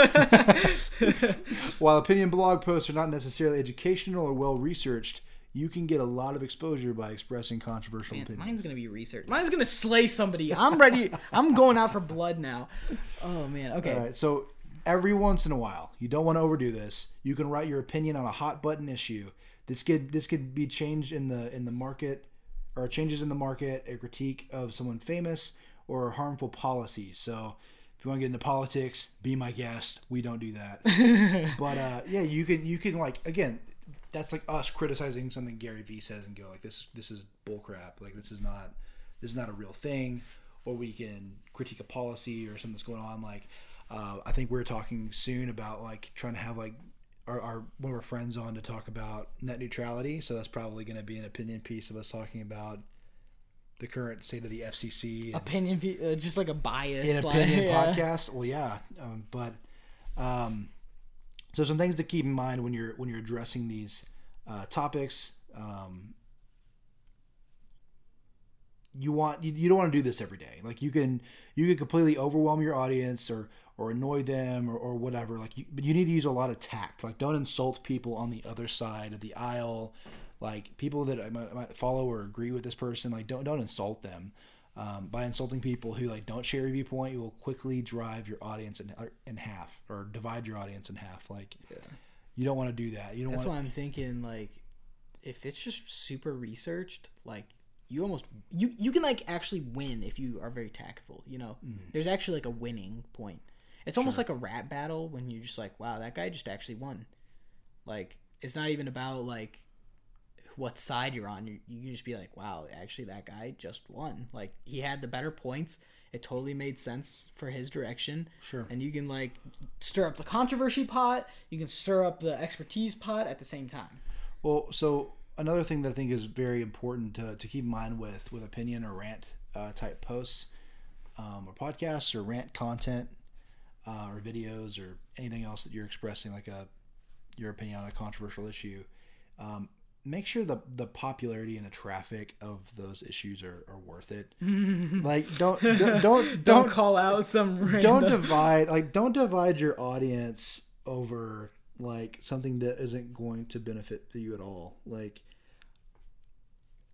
[SPEAKER 2] While opinion blog posts are not necessarily educational or well researched, you can get a lot of exposure by expressing controversial
[SPEAKER 3] Man,
[SPEAKER 2] opinions.
[SPEAKER 3] mine's gonna be research. Mine's gonna slay somebody. I'm ready. I'm going out for blood now. Oh man. Okay.
[SPEAKER 2] All right, so every once in a while, you don't want to overdo this. You can write your opinion on a hot button issue. This could this could be changed in the in the market, or changes in the market, a critique of someone famous, or harmful policies. So if you want to get into politics, be my guest. We don't do that. But uh, yeah, you can you can like again, that's like us criticizing something Gary Vee says and go like this this is bullcrap. Like this is not this is not a real thing. Or we can critique a policy or something that's going on. Like uh, I think we're talking soon about like trying to have like our, our one of our friends on to talk about net neutrality. So that's probably going to be an opinion piece of us talking about the current state of the F C C. And,
[SPEAKER 3] Opinion, pe- uh, just like a biased
[SPEAKER 2] an opinion
[SPEAKER 3] like, yeah.
[SPEAKER 2] podcast. Well, yeah, um, but um, so some things to keep in mind when you're when you're addressing these uh, topics. Um, you want you, you don't want to do this every day. Like you can you can completely overwhelm your audience or or annoy them or, or whatever. Like you, but you need to use a lot of tact. Like don't insult people on the other side of the aisle. Like people that I might, might follow or agree with this person. Like don't don't insult them. Um, by insulting people who like don't share your viewpoint, you will quickly drive your audience in in half or divide your audience in half. Like
[SPEAKER 3] Yeah.
[SPEAKER 2] you don't want to do that. You don't
[SPEAKER 3] That's
[SPEAKER 2] want.
[SPEAKER 3] why I'm thinking like if it's just super researched, like you almost you you can like actually win if you are very tactful. You know,
[SPEAKER 2] Mm-hmm.
[SPEAKER 3] there's actually like a winning point. It's almost like a rap battle when you're just like, wow, that guy just actually won. Like it's not even about like what side you're on. You, you can just be like, wow, actually that guy just won. Like he had the better points. It totally made sense for his direction.
[SPEAKER 2] Sure.
[SPEAKER 3] And you can like stir up the controversy pot. You can stir up the expertise pot at the same time.
[SPEAKER 2] Well, so another thing that I think is very important to, to keep in mind with, with opinion or rant uh, type posts um, or podcasts or rant content uh, or videos or anything else that you're expressing, like a your opinion on a controversial issue, um, make sure the the popularity and the traffic of those issues are, are worth it. Like don't don't don't,
[SPEAKER 3] Don't
[SPEAKER 2] don't
[SPEAKER 3] call out some random...
[SPEAKER 2] don't divide like don't divide your audience over like something that isn't going to benefit you at all. Like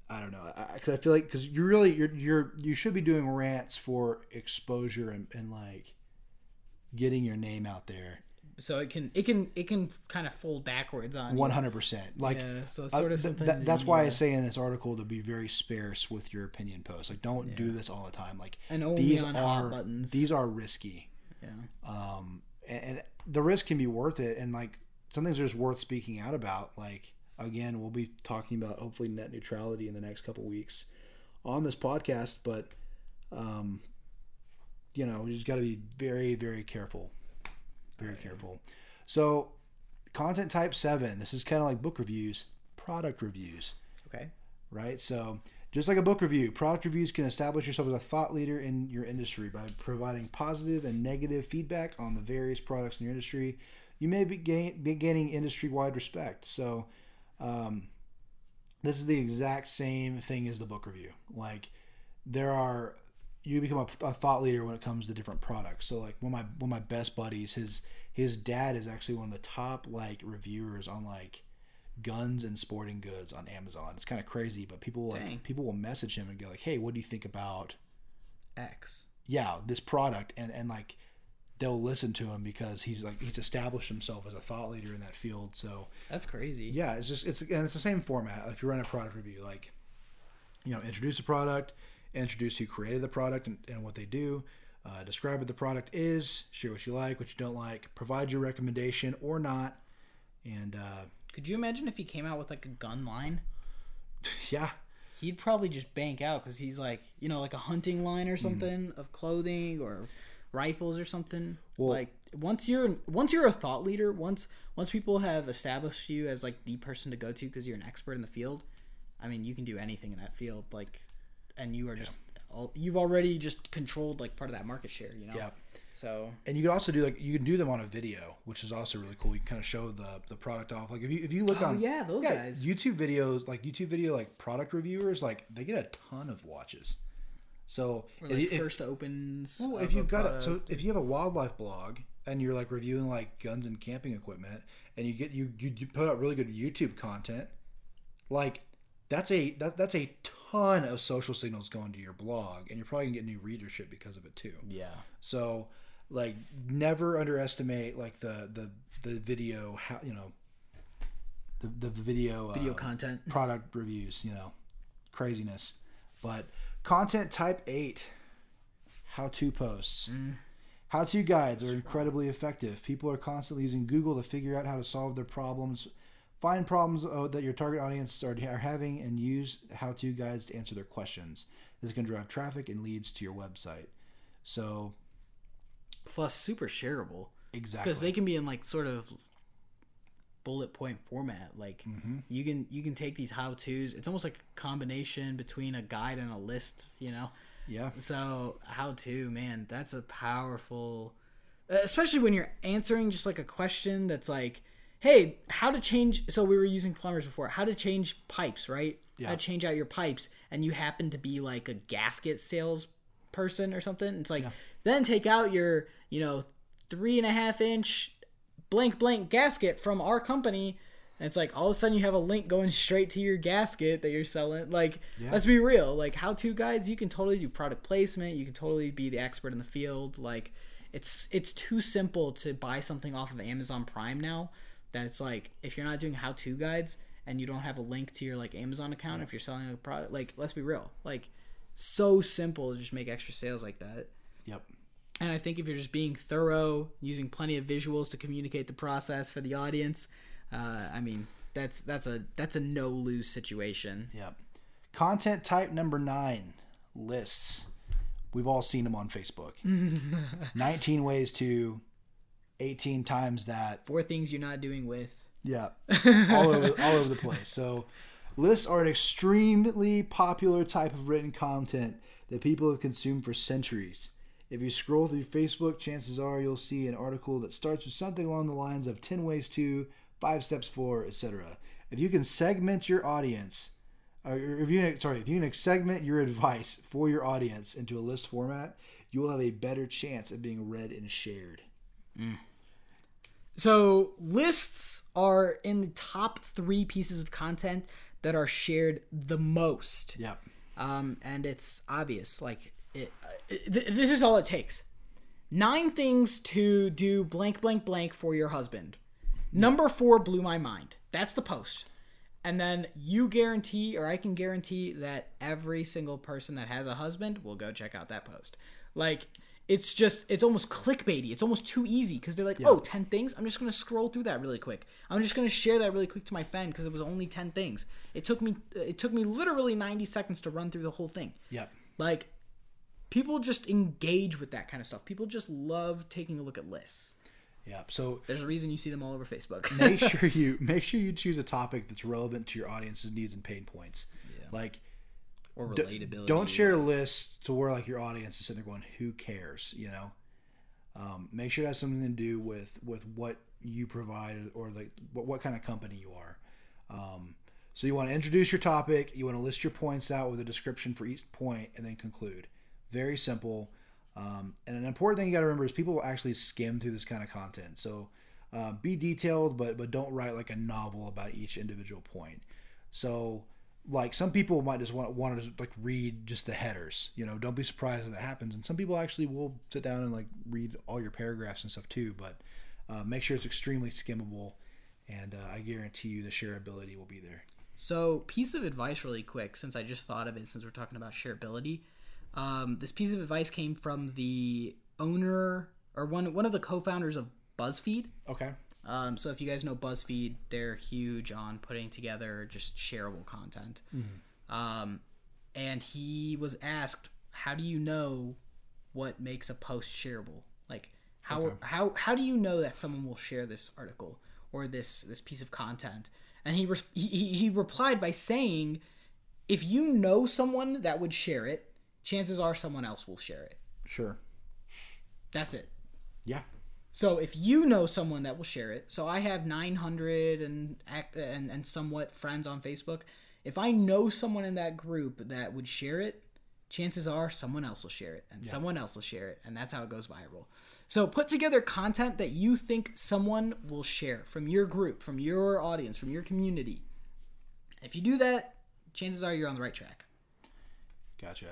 [SPEAKER 2] I don't know. Because I, I feel like because you really you're you're you should be doing rants for exposure and, and like getting your name out there.
[SPEAKER 3] So it can it can it can kind of fold backwards on
[SPEAKER 2] One hundred percent. Like
[SPEAKER 3] yeah, so it's sort
[SPEAKER 2] uh,
[SPEAKER 3] of something
[SPEAKER 2] th-
[SPEAKER 3] that
[SPEAKER 2] that's
[SPEAKER 3] you
[SPEAKER 2] why
[SPEAKER 3] need
[SPEAKER 2] I
[SPEAKER 3] to-
[SPEAKER 2] say in this article to be very sparse with your opinion posts. Like don't
[SPEAKER 3] Yeah.
[SPEAKER 2] do this all the time. Like
[SPEAKER 3] and only
[SPEAKER 2] these
[SPEAKER 3] on
[SPEAKER 2] are
[SPEAKER 3] hot buttons.
[SPEAKER 2] these are risky.
[SPEAKER 3] yeah.
[SPEAKER 2] Um, and, and the risk can be worth it. And like some things are just worth speaking out about. Like again, we'll be talking about hopefully net neutrality in the next couple weeks on this podcast. But um, you know, you just got to be very very careful. Very
[SPEAKER 3] Right.
[SPEAKER 2] careful. So, content type seven. This is kind of like book reviews, product reviews,
[SPEAKER 3] Okay.
[SPEAKER 2] right? So, just like a book review, product reviews can establish yourself as a thought leader in your industry by providing positive and negative feedback on the various products in your industry. You may be, gain, be gaining industry-wide respect. So, um, this is the exact same thing as the book review. Like, there are you become a, a thought leader when it comes to different products. So like one of my one of my best buddies, his his dad is actually one of the top like reviewers on like guns and sporting goods on Amazon. It's kind of crazy, but people like
[SPEAKER 3] Dang.
[SPEAKER 2] people will message him and go like, "Hey, what do you think about
[SPEAKER 3] X.
[SPEAKER 2] yeah this product?" And and like they'll listen to him because he's like he's established himself as a thought leader in that field. So
[SPEAKER 3] That's crazy.
[SPEAKER 2] yeah, it's just it's and it's the same format. If you run a product review, like you know, introduce a product, introduce who created the product and, and what they do, uh, describe what the product is, share what you like, what you don't like, provide your recommendation or not, and uh,
[SPEAKER 3] Could you imagine if he came out with like a gun line?
[SPEAKER 2] yeah,
[SPEAKER 3] He'd probably just bank out because he's like, you know, like a hunting line or something of clothing or rifles or something.
[SPEAKER 2] Well-
[SPEAKER 3] like once you're once you're a thought leader, once once people have established you as like the person to go to because you're an expert in the field. I mean, you can do anything in that field, like, and you are just you've already just controlled like part of that market share, you know.
[SPEAKER 2] yeah.
[SPEAKER 3] So
[SPEAKER 2] And you could also do like you can do them on a video, which is also really cool. You can kind of show the the product off. Like if you if you look
[SPEAKER 3] oh
[SPEAKER 2] on
[SPEAKER 3] yeah, those
[SPEAKER 2] yeah,
[SPEAKER 3] guys.
[SPEAKER 2] YouTube videos, like YouTube video like product reviewers, like they get a ton of watches. So
[SPEAKER 3] Or
[SPEAKER 2] if
[SPEAKER 3] like
[SPEAKER 2] you- if,
[SPEAKER 3] first opens.
[SPEAKER 2] well,
[SPEAKER 3] of
[SPEAKER 2] if you've
[SPEAKER 3] a
[SPEAKER 2] got it,
[SPEAKER 3] product.
[SPEAKER 2] so if you have a wildlife blog and you're like reviewing like guns and camping equipment, and you get you you, you put out really good YouTube content, like that's a that, that's a ton of social signals going to your blog, and you're probably gonna get new readership because of it too.
[SPEAKER 3] yeah.
[SPEAKER 2] So, like, never underestimate like the the the video, how you know, the the video
[SPEAKER 3] Video
[SPEAKER 2] uh,
[SPEAKER 3] content.
[SPEAKER 2] product reviews, you know, craziness. But content type eight, how to posts.
[SPEAKER 3] Mm.
[SPEAKER 2] How to guides are incredibly effective. People are constantly using Google to figure out how to solve their problems, find problems uh, that your target audience are, are having, and use how to guides to answer their questions. This can drive traffic and leads to your website. So,
[SPEAKER 3] Plus super shareable.
[SPEAKER 2] exactly.
[SPEAKER 3] Because they can be in like sort of bullet point format. Like
[SPEAKER 2] Mm-hmm.
[SPEAKER 3] you can you can take these how tos. It's almost like a combination between a guide and a list. You know.
[SPEAKER 2] Yeah.
[SPEAKER 3] So how to man, that's a powerful, especially when you're answering just like a question that's like, hey, how to change. So we were using plumbers before. How to change pipes, right?
[SPEAKER 2] Yeah.
[SPEAKER 3] How to change out your pipes, and you happen to be like a gasket sales person or something. It's like then take out your you know three and a half inch blank blank gasket from our company. And it's like all of a sudden you have a link going straight to your gasket that you're selling. Like,
[SPEAKER 2] Yeah.
[SPEAKER 3] let's be real. Like, how-to guides, you can totally do product placement. You can totally be the expert in the field. Like, it's it's too simple to buy something off of Amazon Prime now that it's like if you're not doing how-to guides and you don't have a link to your like Amazon account if you're selling a product, like let's be real. Like, so simple to just make extra sales like that.
[SPEAKER 2] Yep.
[SPEAKER 3] And I think if you're just being thorough, using plenty of visuals to communicate the process for the audience, uh, I mean, that's that's a that's a no lose situation.
[SPEAKER 2] Yep. Content type number nine, lists. We've all seen them on Facebook. nineteen ways to, eighteen times that.
[SPEAKER 3] Four things you're not doing with.
[SPEAKER 2] Yeah. all over all over the place. So lists are an extremely popular type of written content that people have consumed for centuries. If you scroll through Facebook, chances are you'll see an article that starts with something along the lines of ten ways to, five steps for, et cetera. If you can segment your audience, or if you sorry, if you can segment your advice for your audience into a list format, you will have a better chance of being read and shared.
[SPEAKER 3] So lists are in the top three pieces of content that are shared the most.
[SPEAKER 2] Yep.
[SPEAKER 3] Um, and it's obvious. Like, it, it, this is all it takes. Nine things to do blank, blank, blank for your husband. Number four blew my mind. That's the post. And then you guarantee, or I can guarantee, that every single person that has a husband will go check out that post. Like, it's just, it's almost clickbaity. It's almost too easy because they're like, yeah. oh, ten things? I'm just going to scroll through that really quick. I'm just going to share that really quick to my friend because it was only ten things. It took me, it took me literally ninety seconds to run through the whole thing.
[SPEAKER 2] Yep.
[SPEAKER 3] Like, people just engage with that kind of stuff. People just love taking a look at lists.
[SPEAKER 2] Yeah. So
[SPEAKER 3] there's a reason you see them all over Facebook.
[SPEAKER 2] make sure you make sure you choose a topic that's relevant to your audience's needs and pain points. Yeah. Like
[SPEAKER 3] or relatability.
[SPEAKER 2] D- don't share lists to where like your audience is sitting there going, "Who cares?" You know. Um, make sure it has something to do with with what you provide or like what what kind of company you are. Um, so you want to introduce your topic. You want to list your points out with a description for each point, and then conclude. Very simple. Um, and an important thing you got to remember is people will actually skim through this kind of content. So uh, be detailed, but but don't write like a novel about each individual point. So like some people might just want want to like read just the headers. You know, don't be surprised if that happens. And some people actually will sit down and like read all your paragraphs and stuff too. But uh, make sure it's extremely skimmable, and uh, I guarantee you the shareability will be there.
[SPEAKER 3] So piece of advice, really quick, since I just thought of it, since we're talking about shareability. Um, this piece of advice came from the owner or one one of the co-founders of BuzzFeed.
[SPEAKER 2] Okay.
[SPEAKER 3] Um, so if you guys know BuzzFeed, they're huge on putting together just shareable content. Mm-hmm. Um, and he was asked, "How do you know what makes a post shareable? Like how okay. how how do you know that someone will share this article or this this piece of content?" And he re- he he replied by saying, "If you know someone that would share it, chances are someone else will share it."
[SPEAKER 2] Sure.
[SPEAKER 3] That's it.
[SPEAKER 2] Yeah.
[SPEAKER 3] So if you know someone that will share it, so I have nine hundred and act and, and somewhat friends on Facebook. If I know someone in that group that would share it, chances are someone else will share it, and yeah. someone else will share it, and that's how it goes viral. So put together content that you think someone will share from your group, from your audience, from your community. If you do that, chances are you're on the right track.
[SPEAKER 2] Gotcha.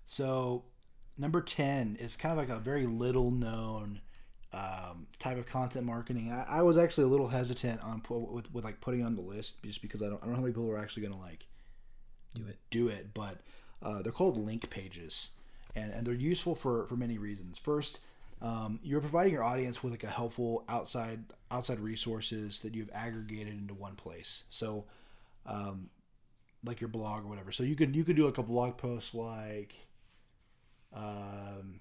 [SPEAKER 2] So number ten is kind of like a very little known um, type of content marketing. I, I was actually a little hesitant on with, with like putting on the list just because I don't I don't know how many people are actually going to like
[SPEAKER 3] do it.
[SPEAKER 2] Do it, but uh, they're called link pages, and and they're useful for for many reasons. First, um, you're providing your audience with like a helpful outside outside resources that you've aggregated into one place. So, um, like your blog or whatever. So you could you could do like a blog post like. Um,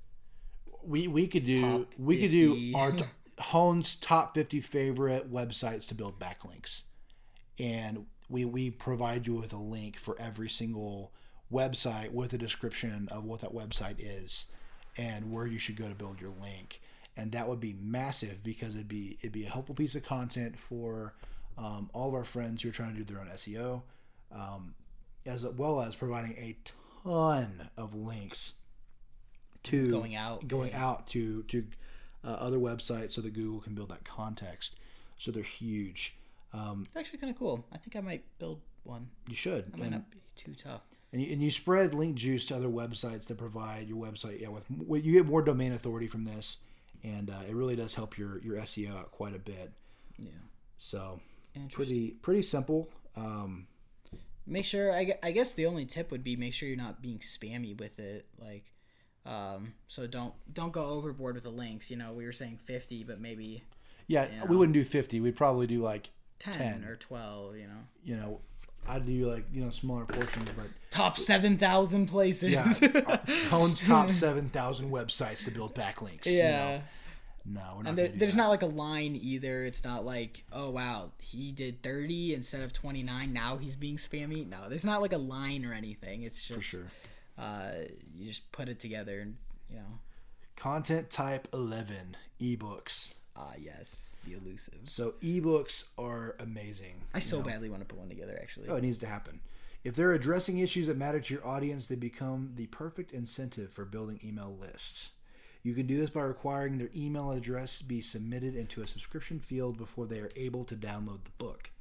[SPEAKER 2] we we could do top we could do our t- Hone's top fifty favorite websites to build backlinks, and we we provide you with a link for every single website with a description of what that website is and where you should go to build your link, and that would be massive because it'd be it'd be a helpful piece of content for um, all of our friends who are trying to do their own S E O, um, as well as providing a ton of links to
[SPEAKER 3] going out
[SPEAKER 2] going yeah. out to to uh, other websites so that Google can build that context. So they're huge. Um,
[SPEAKER 3] it's actually kind of cool. I think I might build one.
[SPEAKER 2] You should.
[SPEAKER 3] That might and, not be too tough.
[SPEAKER 2] And you, and you spread link juice to other websites that provide your website. Yeah, with, with you get more domain authority from this, and uh, it really does help your your S E O out quite a bit.
[SPEAKER 3] Yeah.
[SPEAKER 2] So pretty pretty simple. Um,
[SPEAKER 3] make sure. I, I guess the only tip would be make sure you're not being spammy with it. Like, um, so don't don't go overboard with the links. You know, we were saying fifty, but maybe.
[SPEAKER 2] Yeah, you know, we wouldn't do fifty. We'd probably do like
[SPEAKER 3] ten, ten or twelve. You know.
[SPEAKER 2] You know. I'd do like, you know, smaller portions, but
[SPEAKER 3] top seven thousand places.
[SPEAKER 2] Yeah, Hone's top seven thousand websites to build backlinks.
[SPEAKER 3] Yeah.
[SPEAKER 2] You know? No, we're not.
[SPEAKER 3] And there, there's
[SPEAKER 2] that.
[SPEAKER 3] not like a line either. It's not like, oh wow, he did thirty instead of twenty-nine. Now he's being spammy. No, there's not like a line or anything. It's just,
[SPEAKER 2] for sure.
[SPEAKER 3] Uh, you just put it together, and you know.
[SPEAKER 2] Content type eleven, ebooks.
[SPEAKER 3] Ah, yes, the elusive.
[SPEAKER 2] So ebooks are amazing.
[SPEAKER 3] I so
[SPEAKER 2] know?
[SPEAKER 3] badly want to put one together, actually.
[SPEAKER 2] Oh, it needs to happen. If they're addressing issues that matter to your audience, they become the perfect incentive for building email lists. You can do this by requiring their email address be submitted into a subscription field before they are able to download the book.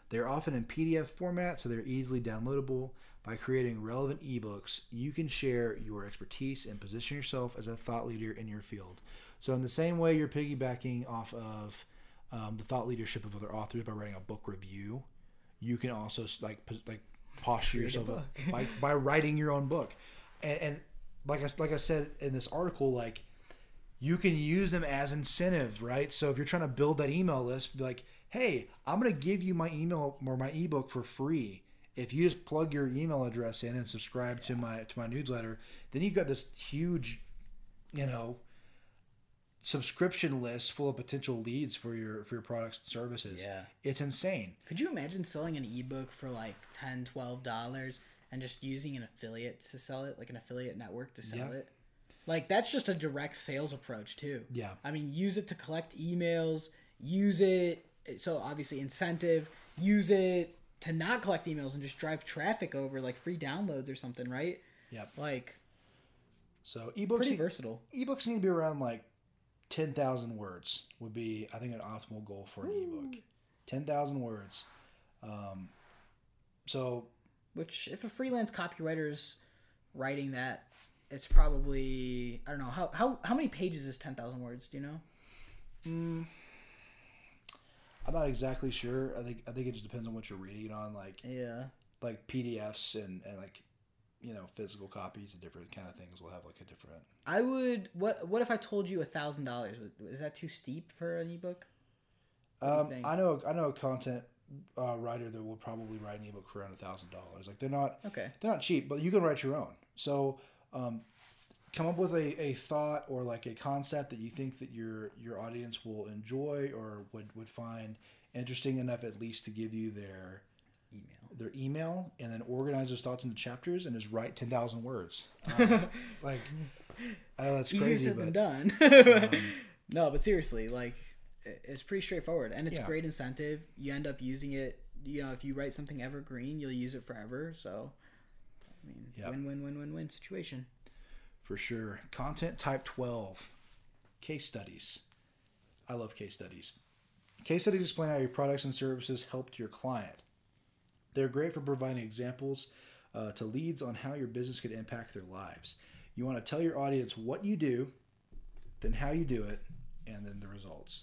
[SPEAKER 2] They are often in P D F format, so they're easily downloadable. By creating relevant ebooks, you can share your expertise and position yourself as a thought leader in your field. So in the same way you're piggybacking off of um, the thought leadership of other authors by writing a book review, you can also like like posture yourself up by, by writing your own book. And, and like I like I said in this article, like you can use them as incentive, right? So if you're trying to build that email list, be like, hey, I'm going to give you my email or my ebook for free. If you just plug your email address in and subscribe to my to my newsletter, then you've got this huge, you know, subscription list full of potential leads for your for your products and services.
[SPEAKER 3] Yeah.
[SPEAKER 2] It's insane.
[SPEAKER 3] Could you imagine selling an ebook for like ten dollars, twelve dollars and just using an affiliate to sell it, like an affiliate network to sell
[SPEAKER 2] Yeah.
[SPEAKER 3] it? Like, that's just a direct sales approach, too.
[SPEAKER 2] Yeah.
[SPEAKER 3] I mean, use it to collect emails, use it, so obviously incentive, use it to not collect emails and just drive traffic over, like free downloads or something, right?
[SPEAKER 2] Yep.
[SPEAKER 3] Like,
[SPEAKER 2] So ebooks
[SPEAKER 3] pretty
[SPEAKER 2] need,
[SPEAKER 3] versatile.
[SPEAKER 2] ebooks need to be around like ten thousand words would be, I think, an optimal goal for an
[SPEAKER 3] Ooh.
[SPEAKER 2] ebook. ten thousand words. Um, so
[SPEAKER 3] Which, if a freelance copywriter's writing that, it's probably, I don't know, how how, how many pages is ten thousand words, do you know?
[SPEAKER 2] mm, I'm not exactly sure. I think I think it just depends on what you're reading on, like
[SPEAKER 3] Yeah.
[SPEAKER 2] like P D Fs and, and like, you know, physical copies and different kind of things will have like a different.
[SPEAKER 3] I would, what What if I told you a thousand dollars? Is that too steep for an ebook? What do you
[SPEAKER 2] Um,
[SPEAKER 3] think?
[SPEAKER 2] I know I know a content uh, writer that will probably write an ebook for around a thousand dollars. Like they're not
[SPEAKER 3] Okay.
[SPEAKER 2] they're not cheap, but you can write your own. So um, come up with a, a thought or like a concept that you think that your your audience will enjoy or would, would find interesting enough at least to give you their
[SPEAKER 3] Email.
[SPEAKER 2] their email, and then organize those thoughts into chapters and just write ten thousand words. Um, like I know that's
[SPEAKER 3] Easier
[SPEAKER 2] crazy,
[SPEAKER 3] said
[SPEAKER 2] but
[SPEAKER 3] than done.
[SPEAKER 2] um,
[SPEAKER 3] No, but seriously, like, it- it's pretty straightforward, and it's
[SPEAKER 2] Yeah.
[SPEAKER 3] great incentive. You end up using it. You know, if you write something evergreen, you'll use it forever. So, I mean,
[SPEAKER 2] Yep.
[SPEAKER 3] win, win, win, win, win situation.
[SPEAKER 2] for sure. Content type twelve, case studies. I love case studies. Case studies explain how your products and services helped your client. They're great for providing examples uh, to leads on how your business could impact their lives. You want to tell your audience what you do, then how you do it, and then the results.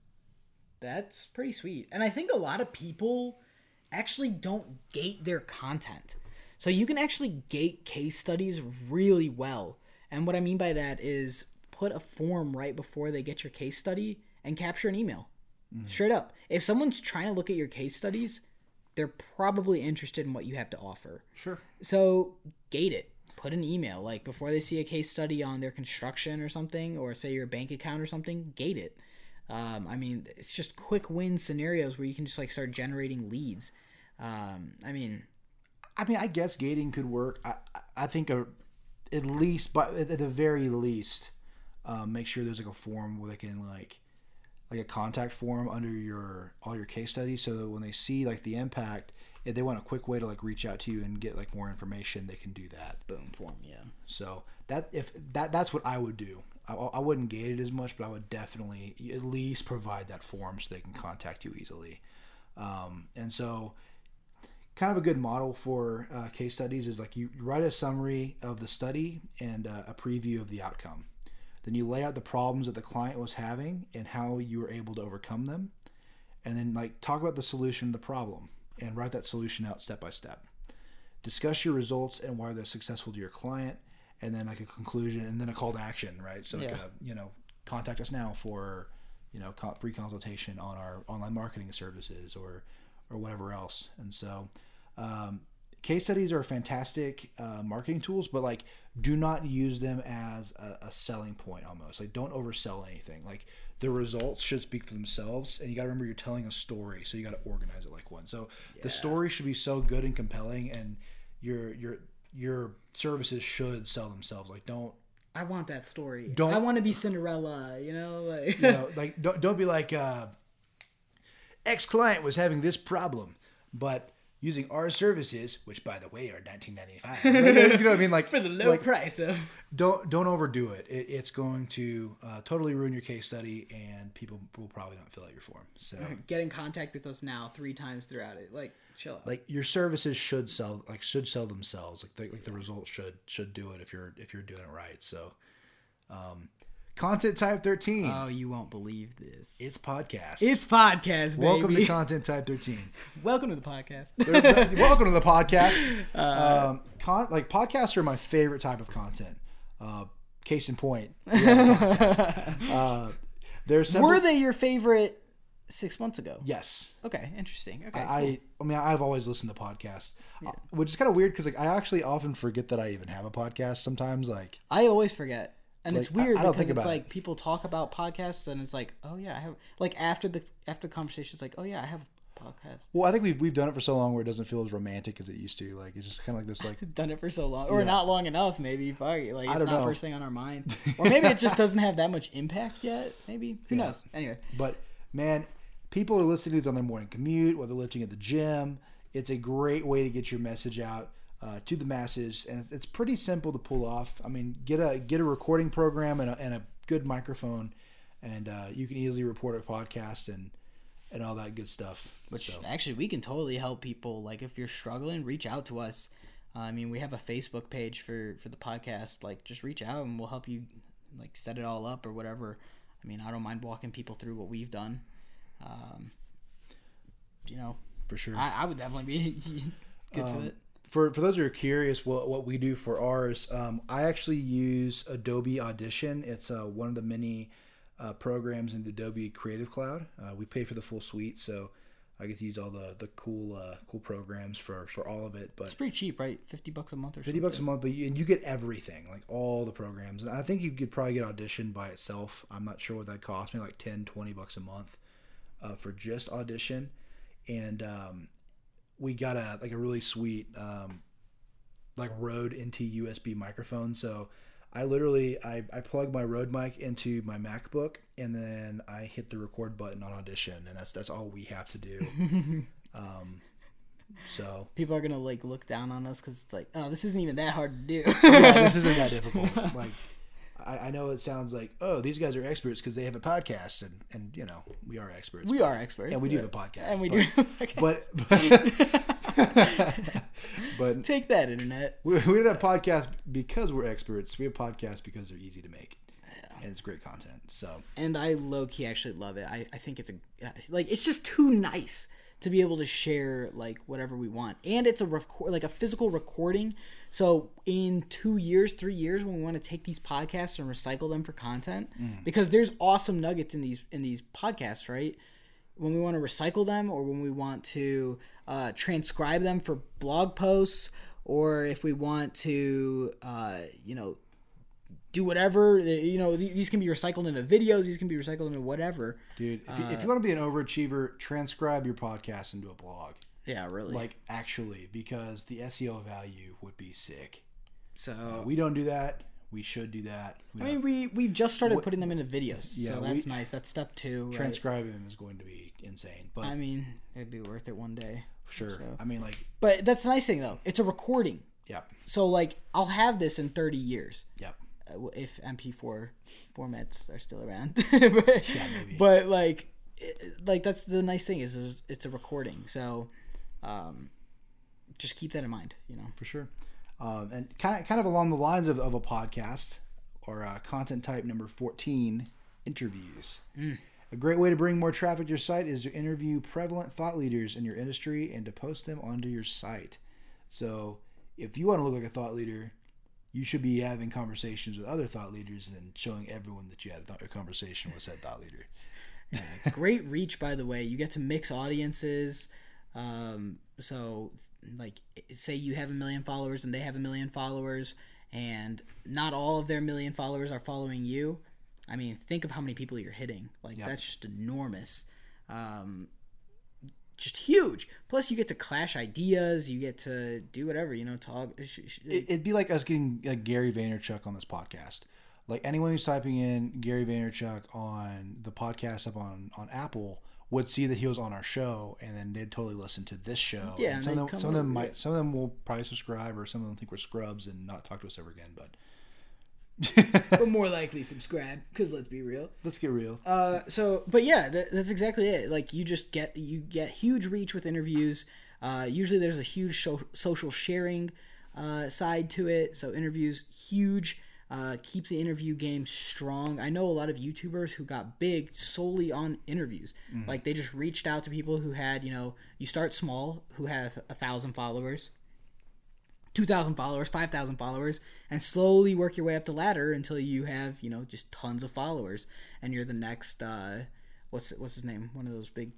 [SPEAKER 3] That's pretty sweet. And I think a lot of people actually don't gate their content. So you can actually gate case studies really well. And what I mean by that is put a form right before they get your case study and capture an email. Mm. Straight up. If someone's trying to look at your case studies, they're probably interested in what you have to offer.
[SPEAKER 2] Sure.
[SPEAKER 3] So gate it. Put an email. Like before they see a case study on their construction or something, or say your bank account or something, gate it. Um, I mean, it's just quick win scenarios where you can just like start generating leads. Um, I mean,
[SPEAKER 2] I mean, I guess gating could work. I, I think a, at least, but at the very least, um, make sure there's like a form where they can like, like a contact form under your all your case studies, so that when they see like the impact, if they want a quick way to like reach out to you and get like more information, they can do that.
[SPEAKER 3] boom, form, yeah.
[SPEAKER 2] So that if that that's what I would do. I, I wouldn't gate it as much, but I would definitely at least provide that form so they can contact you easily. Um, and so, kind of a good model for uh, case studies is like you write a summary of the study and uh, a preview of the outcome. Then you lay out the problems that the client was having and how you were able to overcome them. And then like talk about the solution to the problem and write that solution out step by step. Discuss your results and why they're successful to your client, and then like a conclusion and then a call to action, right? So like
[SPEAKER 3] Yeah.
[SPEAKER 2] a, you know, contact us now for, you know, free consultation on our online marketing services or, or whatever else. And so, um, case studies are fantastic uh, marketing tools, but like do not use them as a, a selling point almost. Like don't oversell anything. Like the results should speak for themselves, and you got to remember you're telling a story, so you got to organize it like one. So
[SPEAKER 3] Yeah.
[SPEAKER 2] the story should be so good and compelling, and your your your services should sell themselves. Like don't
[SPEAKER 3] I want that story.
[SPEAKER 2] Don't-
[SPEAKER 3] I want to be Cinderella, you know? Like,
[SPEAKER 2] you know like don't don't be like uh, ex client was having this problem, but using our services, which by the way are nineteen ninety-five. You know what I mean? Like
[SPEAKER 3] for the low
[SPEAKER 2] like,
[SPEAKER 3] price of.
[SPEAKER 2] Don't don't overdo it. it it's going to uh, totally ruin your case study, and people will probably not fill out your form. So
[SPEAKER 3] get in contact with us now three times throughout it. Like chill out.
[SPEAKER 2] Like your services should sell, like should sell themselves. Like the, like the results should should do it if you're if you're doing it right. So, um, Content Type thirteen.
[SPEAKER 3] Oh, you won't believe this.
[SPEAKER 2] It's podcast.
[SPEAKER 3] It's podcast, baby.
[SPEAKER 2] Welcome to Content Type thirteen.
[SPEAKER 3] Welcome to the podcast.
[SPEAKER 2] Welcome to the podcast. Uh, um, con- like podcasts are my favorite type of content. Uh, case in point. uh, there's simple-
[SPEAKER 3] Were they your favorite six months ago?
[SPEAKER 2] Yes.
[SPEAKER 3] Okay, interesting. Okay,
[SPEAKER 2] I,
[SPEAKER 3] cool.
[SPEAKER 2] I, I mean, I've always listened to podcasts,
[SPEAKER 3] Yeah.
[SPEAKER 2] uh, which is kind of weird because like I actually often forget that I even have a podcast. Sometimes, like
[SPEAKER 3] I always forget. And
[SPEAKER 2] Like,
[SPEAKER 3] it's weird
[SPEAKER 2] I- I don't
[SPEAKER 3] because
[SPEAKER 2] think
[SPEAKER 3] it's
[SPEAKER 2] about
[SPEAKER 3] like people talk about podcasts and it's like, oh yeah, I have like after the after the conversation, it's like, oh yeah, I have a podcast.
[SPEAKER 2] Well, I think we've we've done it for so long where it doesn't feel as romantic as it used to. Like it's just kind of like this, like
[SPEAKER 3] Done it for so long, or
[SPEAKER 2] Yeah.
[SPEAKER 3] not long enough, maybe. Fuck it. Like
[SPEAKER 2] I
[SPEAKER 3] it's
[SPEAKER 2] don't
[SPEAKER 3] not
[SPEAKER 2] know.
[SPEAKER 3] first thing on our mind, or maybe it just doesn't have that much impact yet. Maybe who
[SPEAKER 2] Yeah.
[SPEAKER 3] knows? Anyway,
[SPEAKER 2] But man, people are listening to these on their morning commute, or they're lifting at the gym. It's a great way to get your message out uh, to the masses, and it's, it's pretty simple to pull off. I mean, get a get a recording program and a, and a good microphone, and uh, you can easily report a podcast and and all that good stuff.
[SPEAKER 3] which
[SPEAKER 2] So,
[SPEAKER 3] actually we can totally help people. Like if you're struggling, reach out to us. Uh, I mean, we have a Facebook page for for the podcast. Like just reach out and we'll help you like set it all up or whatever. I mean, I don't mind walking people through what we've done. Um, you know,
[SPEAKER 2] for sure.
[SPEAKER 3] I, I would definitely be good for
[SPEAKER 2] Um,
[SPEAKER 3] it.
[SPEAKER 2] For for those who are curious, what what we do for ours, um, I actually use Adobe Audition. It's uh, one of the many uh, programs in the Adobe Creative Cloud. Uh, we pay for the full suite, so I get to use all the the cool uh, cool programs for, for all of it. But
[SPEAKER 3] It's pretty cheap, right? Fifty bucks a month or
[SPEAKER 2] fifty
[SPEAKER 3] something.
[SPEAKER 2] bucks a month, but you, and you get everything, like all the programs. And I think you could probably get Audition by itself. I'm not sure what that costs me, like ten, twenty bucks a month uh, for just Audition. And um, we got a like a really sweet um, like Rode N T U S B microphone. So I literally I, I plug my Rode mic into my MacBook, and then I hit the record button on Audition, and that's that's all we have to do. um, so
[SPEAKER 3] People are gonna like look down on us because it's like, oh, this isn't even that hard to do.
[SPEAKER 2] yeah, this isn't that difficult. Like I, I know it sounds like, oh, these guys are experts because they have a podcast, and and you know we are experts.
[SPEAKER 3] We
[SPEAKER 2] but-
[SPEAKER 3] are experts,
[SPEAKER 2] and we do
[SPEAKER 3] yeah.
[SPEAKER 2] have a podcast,
[SPEAKER 3] and we
[SPEAKER 2] but,
[SPEAKER 3] do. Okay.
[SPEAKER 2] but but, but
[SPEAKER 3] Take that, internet.
[SPEAKER 2] we, we don't have podcasts because we're experts. We have podcasts because they're easy to make, and it's great content. So
[SPEAKER 3] And I low key actually love it. I, I think it's a like it's just too nice to be able to share like whatever we want, and it's a record like a physical recording. So in two years, three years, when we want to take these podcasts and recycle them for content, because there's awesome nuggets in these in these podcasts, right? When we want to recycle them, or when we want to uh, transcribe them for blog posts, or if we want to, uh, you know. do whatever, you know, these can be recycled into videos, these can be recycled into whatever.
[SPEAKER 2] dude, if you,
[SPEAKER 3] Uh,
[SPEAKER 2] if you want to be an overachiever, transcribe your podcast into a blog.
[SPEAKER 3] Yeah, really.
[SPEAKER 2] Like actually, because the S E O value would be sick.
[SPEAKER 3] so,
[SPEAKER 2] Uh, we don't do that. We should do that. We
[SPEAKER 3] I
[SPEAKER 2] don't-
[SPEAKER 3] mean, we, we've just started
[SPEAKER 2] What-
[SPEAKER 3] putting them into videos,
[SPEAKER 2] Yeah,
[SPEAKER 3] so that's
[SPEAKER 2] we-
[SPEAKER 3] nice. That's step two, right?
[SPEAKER 2] transcribing them is going to be insane. But
[SPEAKER 3] I mean, it'd be worth it one day.
[SPEAKER 2] sure,
[SPEAKER 3] so-
[SPEAKER 2] I mean, like,
[SPEAKER 3] But that's the nice thing, though. It's a recording.
[SPEAKER 2] yep,
[SPEAKER 3] So, like, I'll have this in thirty years.
[SPEAKER 2] yep.
[SPEAKER 3] Uh, if M P four formats are still around. but,
[SPEAKER 2] maybe.
[SPEAKER 3] but like it, like that's the nice thing is, is it's a recording, so um just keep that in mind, you know.
[SPEAKER 2] For sure. Um, and kind of, kind of along the lines of, of a podcast or uh, content type number fourteen, interviews.
[SPEAKER 3] Mm.
[SPEAKER 2] A great way to bring more traffic to your site is to interview prevalent thought leaders in your industry and to post them onto your site. So if you want to look like a thought leader, you should be having conversations with other thought leaders and showing everyone that you had a, th- a conversation with said thought leader.
[SPEAKER 3] Great reach, by the way. You get to mix audiences. Um, so, like, say you have a million followers and they have a million followers, and not all of their million followers are following you. I mean, think of how many people you're hitting. Like,
[SPEAKER 2] Yeah.
[SPEAKER 3] that's just enormous. Um, just huge. Plus, you get to clash ideas. You get to do whatever, you know, talk. Sh- sh-
[SPEAKER 2] It, it'd be like us getting like Gary Vaynerchuk on this podcast. Like anyone who's typing in Gary Vaynerchuk on the podcast up on, on Apple would see that he was on our show, and then they'd totally listen to this show.
[SPEAKER 3] Yeah,
[SPEAKER 2] and
[SPEAKER 3] and
[SPEAKER 2] some of
[SPEAKER 3] they'd
[SPEAKER 2] them,
[SPEAKER 3] come
[SPEAKER 2] some of them
[SPEAKER 3] over,
[SPEAKER 2] might,
[SPEAKER 3] yeah.
[SPEAKER 2] some of them will probably subscribe, or some of them think we're scrubs and not talk to us ever again. But
[SPEAKER 3] But more likely subscribe, because let's be real.
[SPEAKER 2] let's get real.
[SPEAKER 3] Uh, so, but yeah, that, that's exactly it. Like, you just get you get huge reach with interviews. Uh, usually, there's a huge show, social sharing uh, side to it. So, interviews huge. Uh, keep the interview game strong. I know a lot of YouTubers who got big solely on interviews.
[SPEAKER 2] Mm-hmm.
[SPEAKER 3] Like, they just reached out to people who had, you know, you start small, who have a thousand followers, two thousand followers, five thousand followers, and slowly work your way up the ladder until you have, you know, just tons of followers, and you're the next, uh, what's what's his name? One of those big,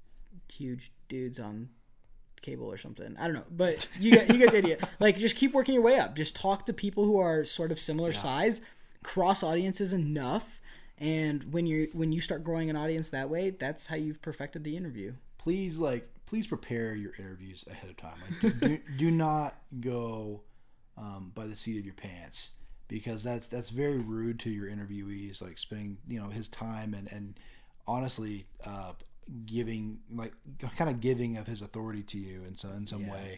[SPEAKER 3] huge dudes on cable or something. I don't know, but you get you get the idea. Like, just keep working your way up. Just talk to people who are sort of similar
[SPEAKER 2] Yeah.
[SPEAKER 3] size, cross audiences enough, and when you when you start growing an audience that way, that's how you've perfected the interview.
[SPEAKER 2] Please, like, please prepare your interviews ahead of time. Like, do, do not go um, by the seat of your pants, because that's that's very rude to your interviewees. Like, spending, you know, his time and and honestly uh, giving, like, kind of giving of his authority to you in some in some
[SPEAKER 3] Yeah.
[SPEAKER 2] way.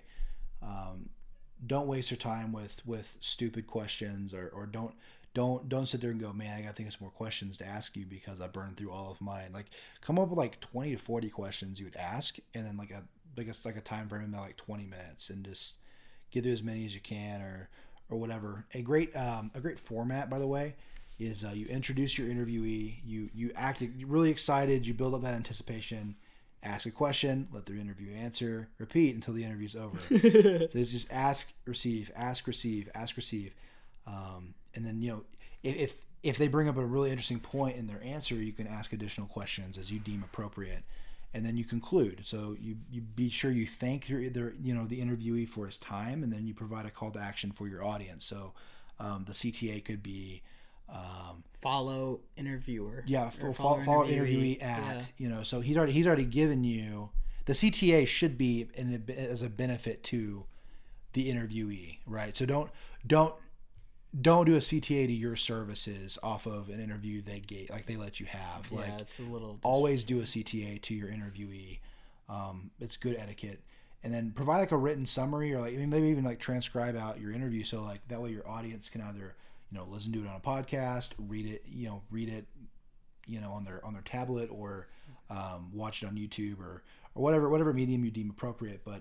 [SPEAKER 2] Um, don't waste your time with with stupid questions, or, or don't don't don't sit there and go, man, I gotta think of some more questions to ask you because I burned through all of mine. Like, come up with like twenty to forty questions you would ask, and then like a like a, like a time frame of like twenty minutes, and just get through as many as you can, or or whatever. A great um, a great format, by the way, is uh, you introduce your interviewee, you you act really excited, you build up that anticipation, ask a question, let the interview answer, repeat until the interview's over. So it's just ask, receive, ask, receive, ask, receive, um, and then, you know, if, if if they bring up a really interesting point in their answer, you can ask additional questions as you deem appropriate, and then you conclude. So you you be sure you thank your either you know the interviewee for his time, and then you provide a call to action for your audience. So um, the C T A could be. Um,
[SPEAKER 3] Follow interviewer.
[SPEAKER 2] Yeah,
[SPEAKER 3] Or
[SPEAKER 2] for follow, follow interviewee at
[SPEAKER 3] Yeah.
[SPEAKER 2] you know. So he's already he's already given you the C T A should be in a, as a benefit to the interviewee, right? So don't don't don't do a C T A to your services off of an interview they gave, like they let you have.
[SPEAKER 3] Yeah,
[SPEAKER 2] Like,
[SPEAKER 3] it's a little. Just,
[SPEAKER 2] always do a C T A to your interviewee. Um, it's good etiquette. And then provide like a written summary, or like maybe even like transcribe out your interview, so like that way your audience can either, you know, listen to it on a podcast, read it, you know, read it, you know, on their on their tablet, or um, watch it on YouTube, or or whatever whatever medium you deem appropriate. But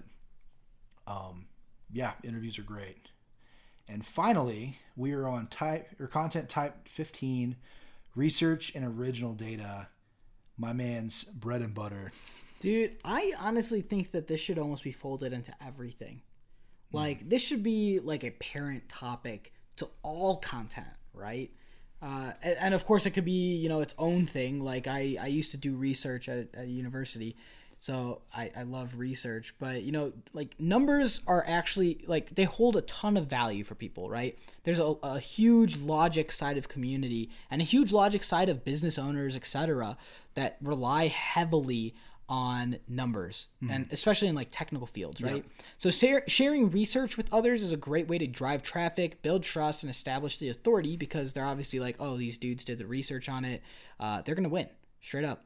[SPEAKER 2] um, yeah, interviews are great. And finally, we are on type or content type fifteen, research and original data. My man's bread and butter.
[SPEAKER 3] Dude, I honestly think that this should almost be folded into everything. Like, this should be like a parent topic to all content, right? Uh, and, and of course, it could be, you know, its own thing. Like, I, I used to do research at, at a university, so I, I love research. But, you know, like, numbers are actually, like, they hold a ton of value for people, right? There's a, a huge logic side of community and a huge logic side of business owners, et cetera, that rely heavily on numbers, mm. and especially in like technical fields, right? Yep. So share, sharing research with others is a great way to drive traffic, build trust, and establish the authority, because they're obviously like, oh, these dudes did the research on it. Uh, they're going to win straight up.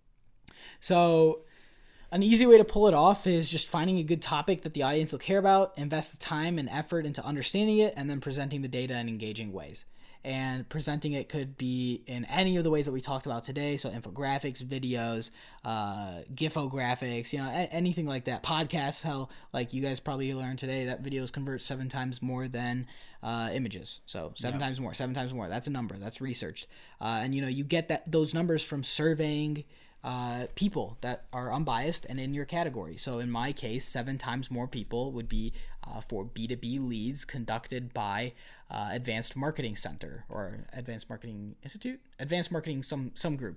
[SPEAKER 3] So an easy way to pull it off is just finding a good topic that the audience will care about, invest the time and effort into understanding it, and then presenting the data in engaging ways. And presenting it could be in any of the ways that we talked about today. So infographics, videos, uh, gifographics, you know, a- anything like that. Podcasts, hell, like you guys probably learned today that videos convert seven times more than uh, images. So seven yeah. times more, seven times more. That's a number. That's researched. Uh, and, you know, you get that those numbers from surveying uh, people that are unbiased and in your category. So in my case, seven times more people would be uh, for B two B leads conducted by Uh, Advanced Marketing Center or Advanced Marketing Institute, Advanced Marketing some some group.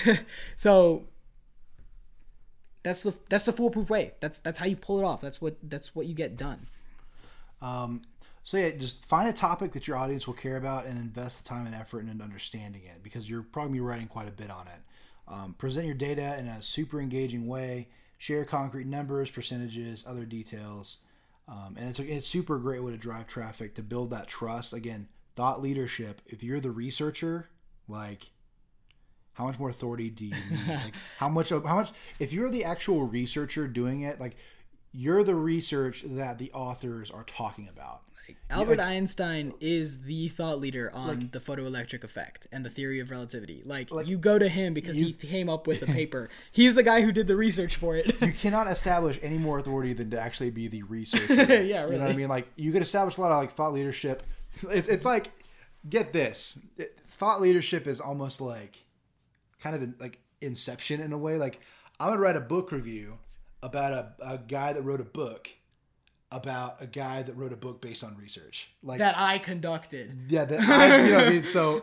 [SPEAKER 3] So that's the that's the foolproof way. That's that's how you pull it off. That's what that's what you get done.
[SPEAKER 2] Um, so yeah, just find a topic that your audience will care about and invest the time and effort in understanding it, because you're probably writing quite a bit on it. Um, present your data in a super engaging way. Share concrete numbers, percentages, other details. Um, and it's a, it's super great way to drive traffic, to build that trust. Again, thought leadership. If you're the researcher, like, How much more authority do you need? Like, how much of how much? If you're the actual researcher doing it, like, you're the research that the authors are talking about.
[SPEAKER 3] Albert
[SPEAKER 2] like,
[SPEAKER 3] Einstein is the thought leader on
[SPEAKER 2] like,
[SPEAKER 3] the photoelectric effect and the theory of relativity. Like,
[SPEAKER 2] like
[SPEAKER 3] you go to him because
[SPEAKER 2] you,
[SPEAKER 3] he came up with the paper. He's the guy who did the research for it.
[SPEAKER 2] You cannot establish any more authority than to actually be the researcher.
[SPEAKER 3] Yeah, really.
[SPEAKER 2] You know what I mean? Like, you could establish a lot of like thought leadership. It's it's like, get this, it, thought leadership is almost like kind of like Inception in a way. Like, I'm gonna write a book review about a, a guy that wrote a book. About a guy that wrote a book based on research, like
[SPEAKER 3] that I conducted.
[SPEAKER 2] Yeah, that I, you know, I mean, so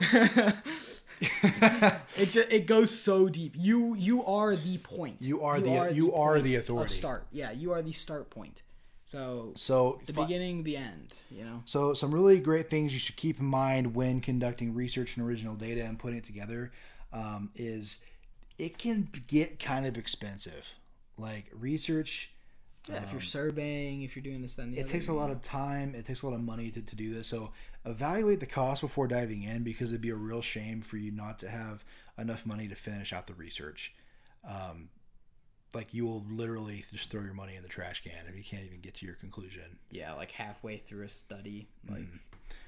[SPEAKER 3] it just, it goes so deep. You you are the point.
[SPEAKER 2] You are you the are you the are the authority.
[SPEAKER 3] Of start. Yeah, you are the start point. So
[SPEAKER 2] so
[SPEAKER 3] the beginning, the end. You know.
[SPEAKER 2] So some really great things you should keep in mind when conducting research and original data and putting it together um, is it can get kind of expensive. Like research.
[SPEAKER 3] Yeah, if you're surveying, if you're doing this, then the
[SPEAKER 2] it
[SPEAKER 3] other,
[SPEAKER 2] takes a lot of time. It takes a lot of money to, to do this. So evaluate the cost before diving in, because it'd be a real shame for you not to have enough money to finish out the research. Um, like you will literally just throw your money in the trash can if you can't even get to your conclusion.
[SPEAKER 3] Yeah, like halfway through a study. Like,
[SPEAKER 2] mm.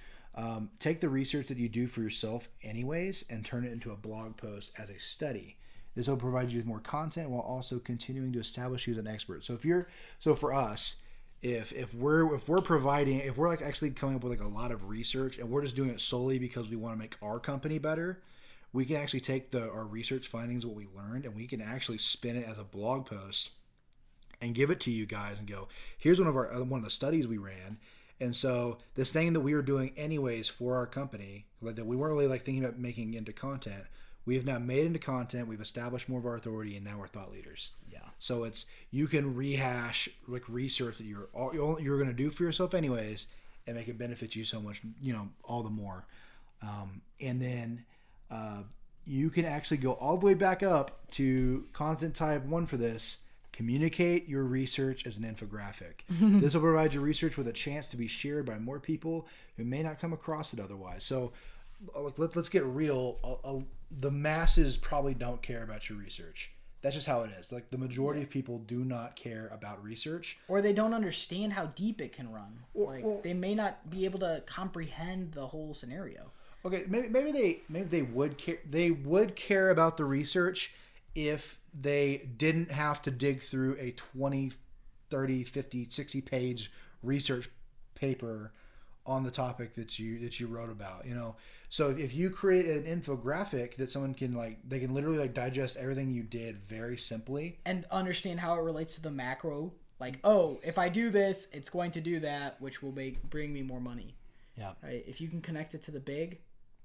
[SPEAKER 2] um, take the research that you do for yourself anyways and turn it into a blog post as a study. This will provide you with more content while also continuing to establish you as an expert. So if you're, so for us, if if we're if we're providing, if we're like actually coming up with like a lot of research and we're just doing it solely because we want to make our company better, we can actually take the our research findings, what we learned, and we can actually spin it as a blog post and give it to you guys and go, here's one of our one of the studies we ran. And so this thing that we were doing anyways for our company, like that we weren't really like thinking about making into content. We have now made into content. We've established more of our authority, and now we're thought leaders.
[SPEAKER 3] Yeah.
[SPEAKER 2] So it's you can rehash like research that you're you're going to do for yourself anyways, and make it benefit you so much, you know, all the more. Um, and then uh, you can actually go all the way back up to content type one for this. Communicate your research as an infographic. This will provide your research with a chance to be shared by more people who may not come across it otherwise. So. Let, let's get real. A, a, the masses probably don't care about your research. That's just how it is. Like the majority of people do not care about research,
[SPEAKER 3] or they don't understand how deep it can run.
[SPEAKER 2] Or,
[SPEAKER 3] like
[SPEAKER 2] or,
[SPEAKER 3] they may not be able to comprehend the whole scenario.
[SPEAKER 2] Okay, maybe, maybe they maybe they would care. They would care about the research if they didn't have to dig through a twenty, thirty, fifty, sixty page research paper on the topic that you that you wrote about, you know. So if you create an infographic that someone can like, they can literally like digest everything you did very simply
[SPEAKER 3] and understand how it relates to the macro. Like, oh, if I do this, it's going to do that, which will make bring me more money.
[SPEAKER 2] Yeah.
[SPEAKER 3] Right. If you can connect it to the big,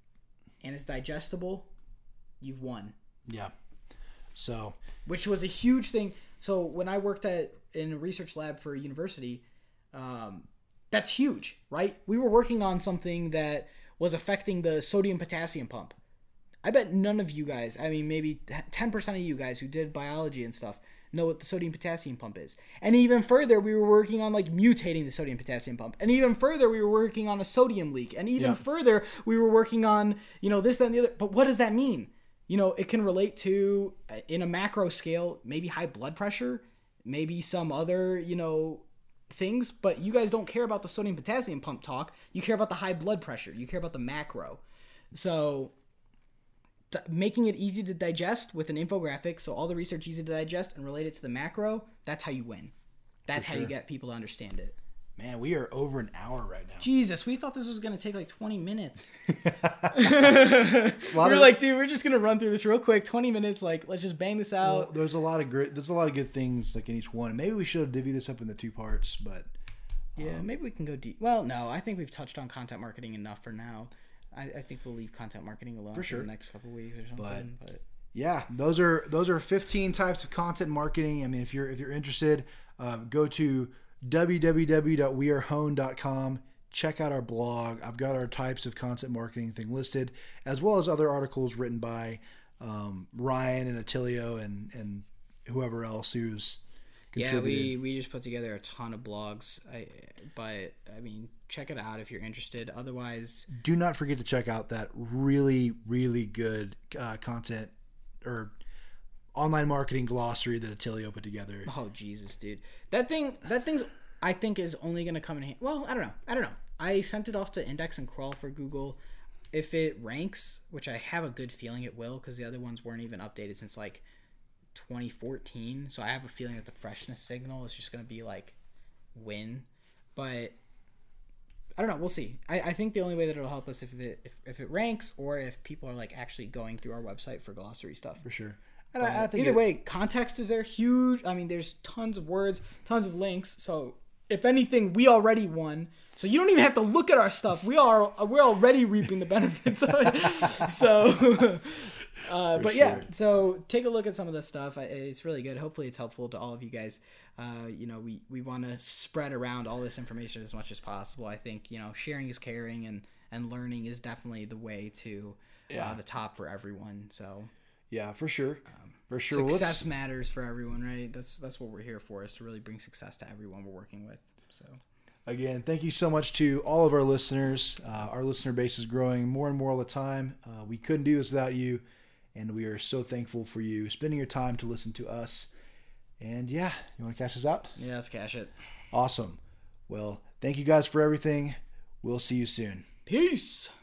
[SPEAKER 3] and it's digestible, you've won.
[SPEAKER 2] Yeah. So.
[SPEAKER 3] Which was a huge thing. So when I worked at in a research lab for a university, um, that's huge, right? We were working on something that was affecting the sodium potassium pump. I bet none of you guys, I mean, maybe ten percent of you guys who did biology and stuff know what the sodium potassium pump is. And even further, we were working on like mutating the sodium potassium pump. And even further, we were working on a sodium leak. And even yeah. further, we were working on, you know, this, that, and the other. But what does that mean? You know, it can relate to, in a macro scale, maybe high blood pressure, maybe some other, you know, things, but you guys don't care about the sodium potassium pump talk. You care about the high blood pressure. You care about the macro. So t- making it easy to digest with an infographic, so all the research easy to digest and relate it to the macro, that's how you win. That's sure. how you get people to understand it.
[SPEAKER 2] Man, we are over an hour right now.
[SPEAKER 3] Jesus, we thought this was going to take like twenty minutes. we were of, like, dude, we're just going to run through this real quick. twenty minutes, like, let's just bang this out.
[SPEAKER 2] Well, there's a lot of great, there's a lot of good things like in each one. Maybe we should have divvied this up into two parts, but.
[SPEAKER 3] Yeah, um, maybe we can go deep. Well, no, I think we've touched on content marketing enough for now. I, I think we'll leave content marketing alone for, sure. for the next couple of weeks or something. But, but
[SPEAKER 2] yeah, those are those are fifteen types of content marketing. I mean, if you're if you're interested, uh, go to w w w dot we are hone dot com. Check out our blog. I've got our types of content marketing thing listed, as well as other articles written by um, Ryan and Attilio and and whoever else who's contributed.
[SPEAKER 3] Yeah, we, we just put together a ton of blogs. I, but I mean, check it out if you're interested. Otherwise,
[SPEAKER 2] do not forget to check out that really really good uh, content or online marketing glossary that Attilio put together.
[SPEAKER 3] Oh Jesus, dude, that thing that thing's I think is only gonna come in hand. Well, I don't know. I don't know. I sent it off to Index and Crawl for Google. If it ranks, which I have a good feeling it will, because the other ones weren't even updated since like twenty fourteen. So I have a feeling that the freshness signal is just gonna be like win, but I don't know. We'll see. I, I think the only way that it'll help us if it if, if it ranks or if people are like actually going through our website for glossary stuff.
[SPEAKER 2] For sure. And I, I think
[SPEAKER 3] either
[SPEAKER 2] it,
[SPEAKER 3] way, context is there huge. I mean, there's tons of words, tons of links. So if anything, we already won. So you don't even have to look at our stuff. We are we're already reaping the benefits of it. So. Uh, but yeah,
[SPEAKER 2] sure.
[SPEAKER 3] so take a look at some of this stuff. It's really good. Hopefully it's helpful to all of you guys. Uh, you know, we, we want to spread around all this information as much as possible. I think, you know, sharing is caring, and, and learning is definitely the way to
[SPEAKER 2] yeah.
[SPEAKER 3] uh, the top for everyone. So
[SPEAKER 2] yeah, for sure.
[SPEAKER 3] Um,
[SPEAKER 2] for sure.
[SPEAKER 3] Success well, matters for everyone, right? That's, that's what we're here for, is to really bring success to everyone we're working with. So
[SPEAKER 2] again, thank you so much to all of our listeners. Uh, our listener base is growing more and more all the time. Uh, we couldn't do this without you. And we are so thankful for you spending your time to listen to us. And yeah, you want to cash us out?
[SPEAKER 3] Yeah, let's cash it.
[SPEAKER 2] Awesome. Well, thank you guys for everything. We'll see you soon.
[SPEAKER 3] Peace.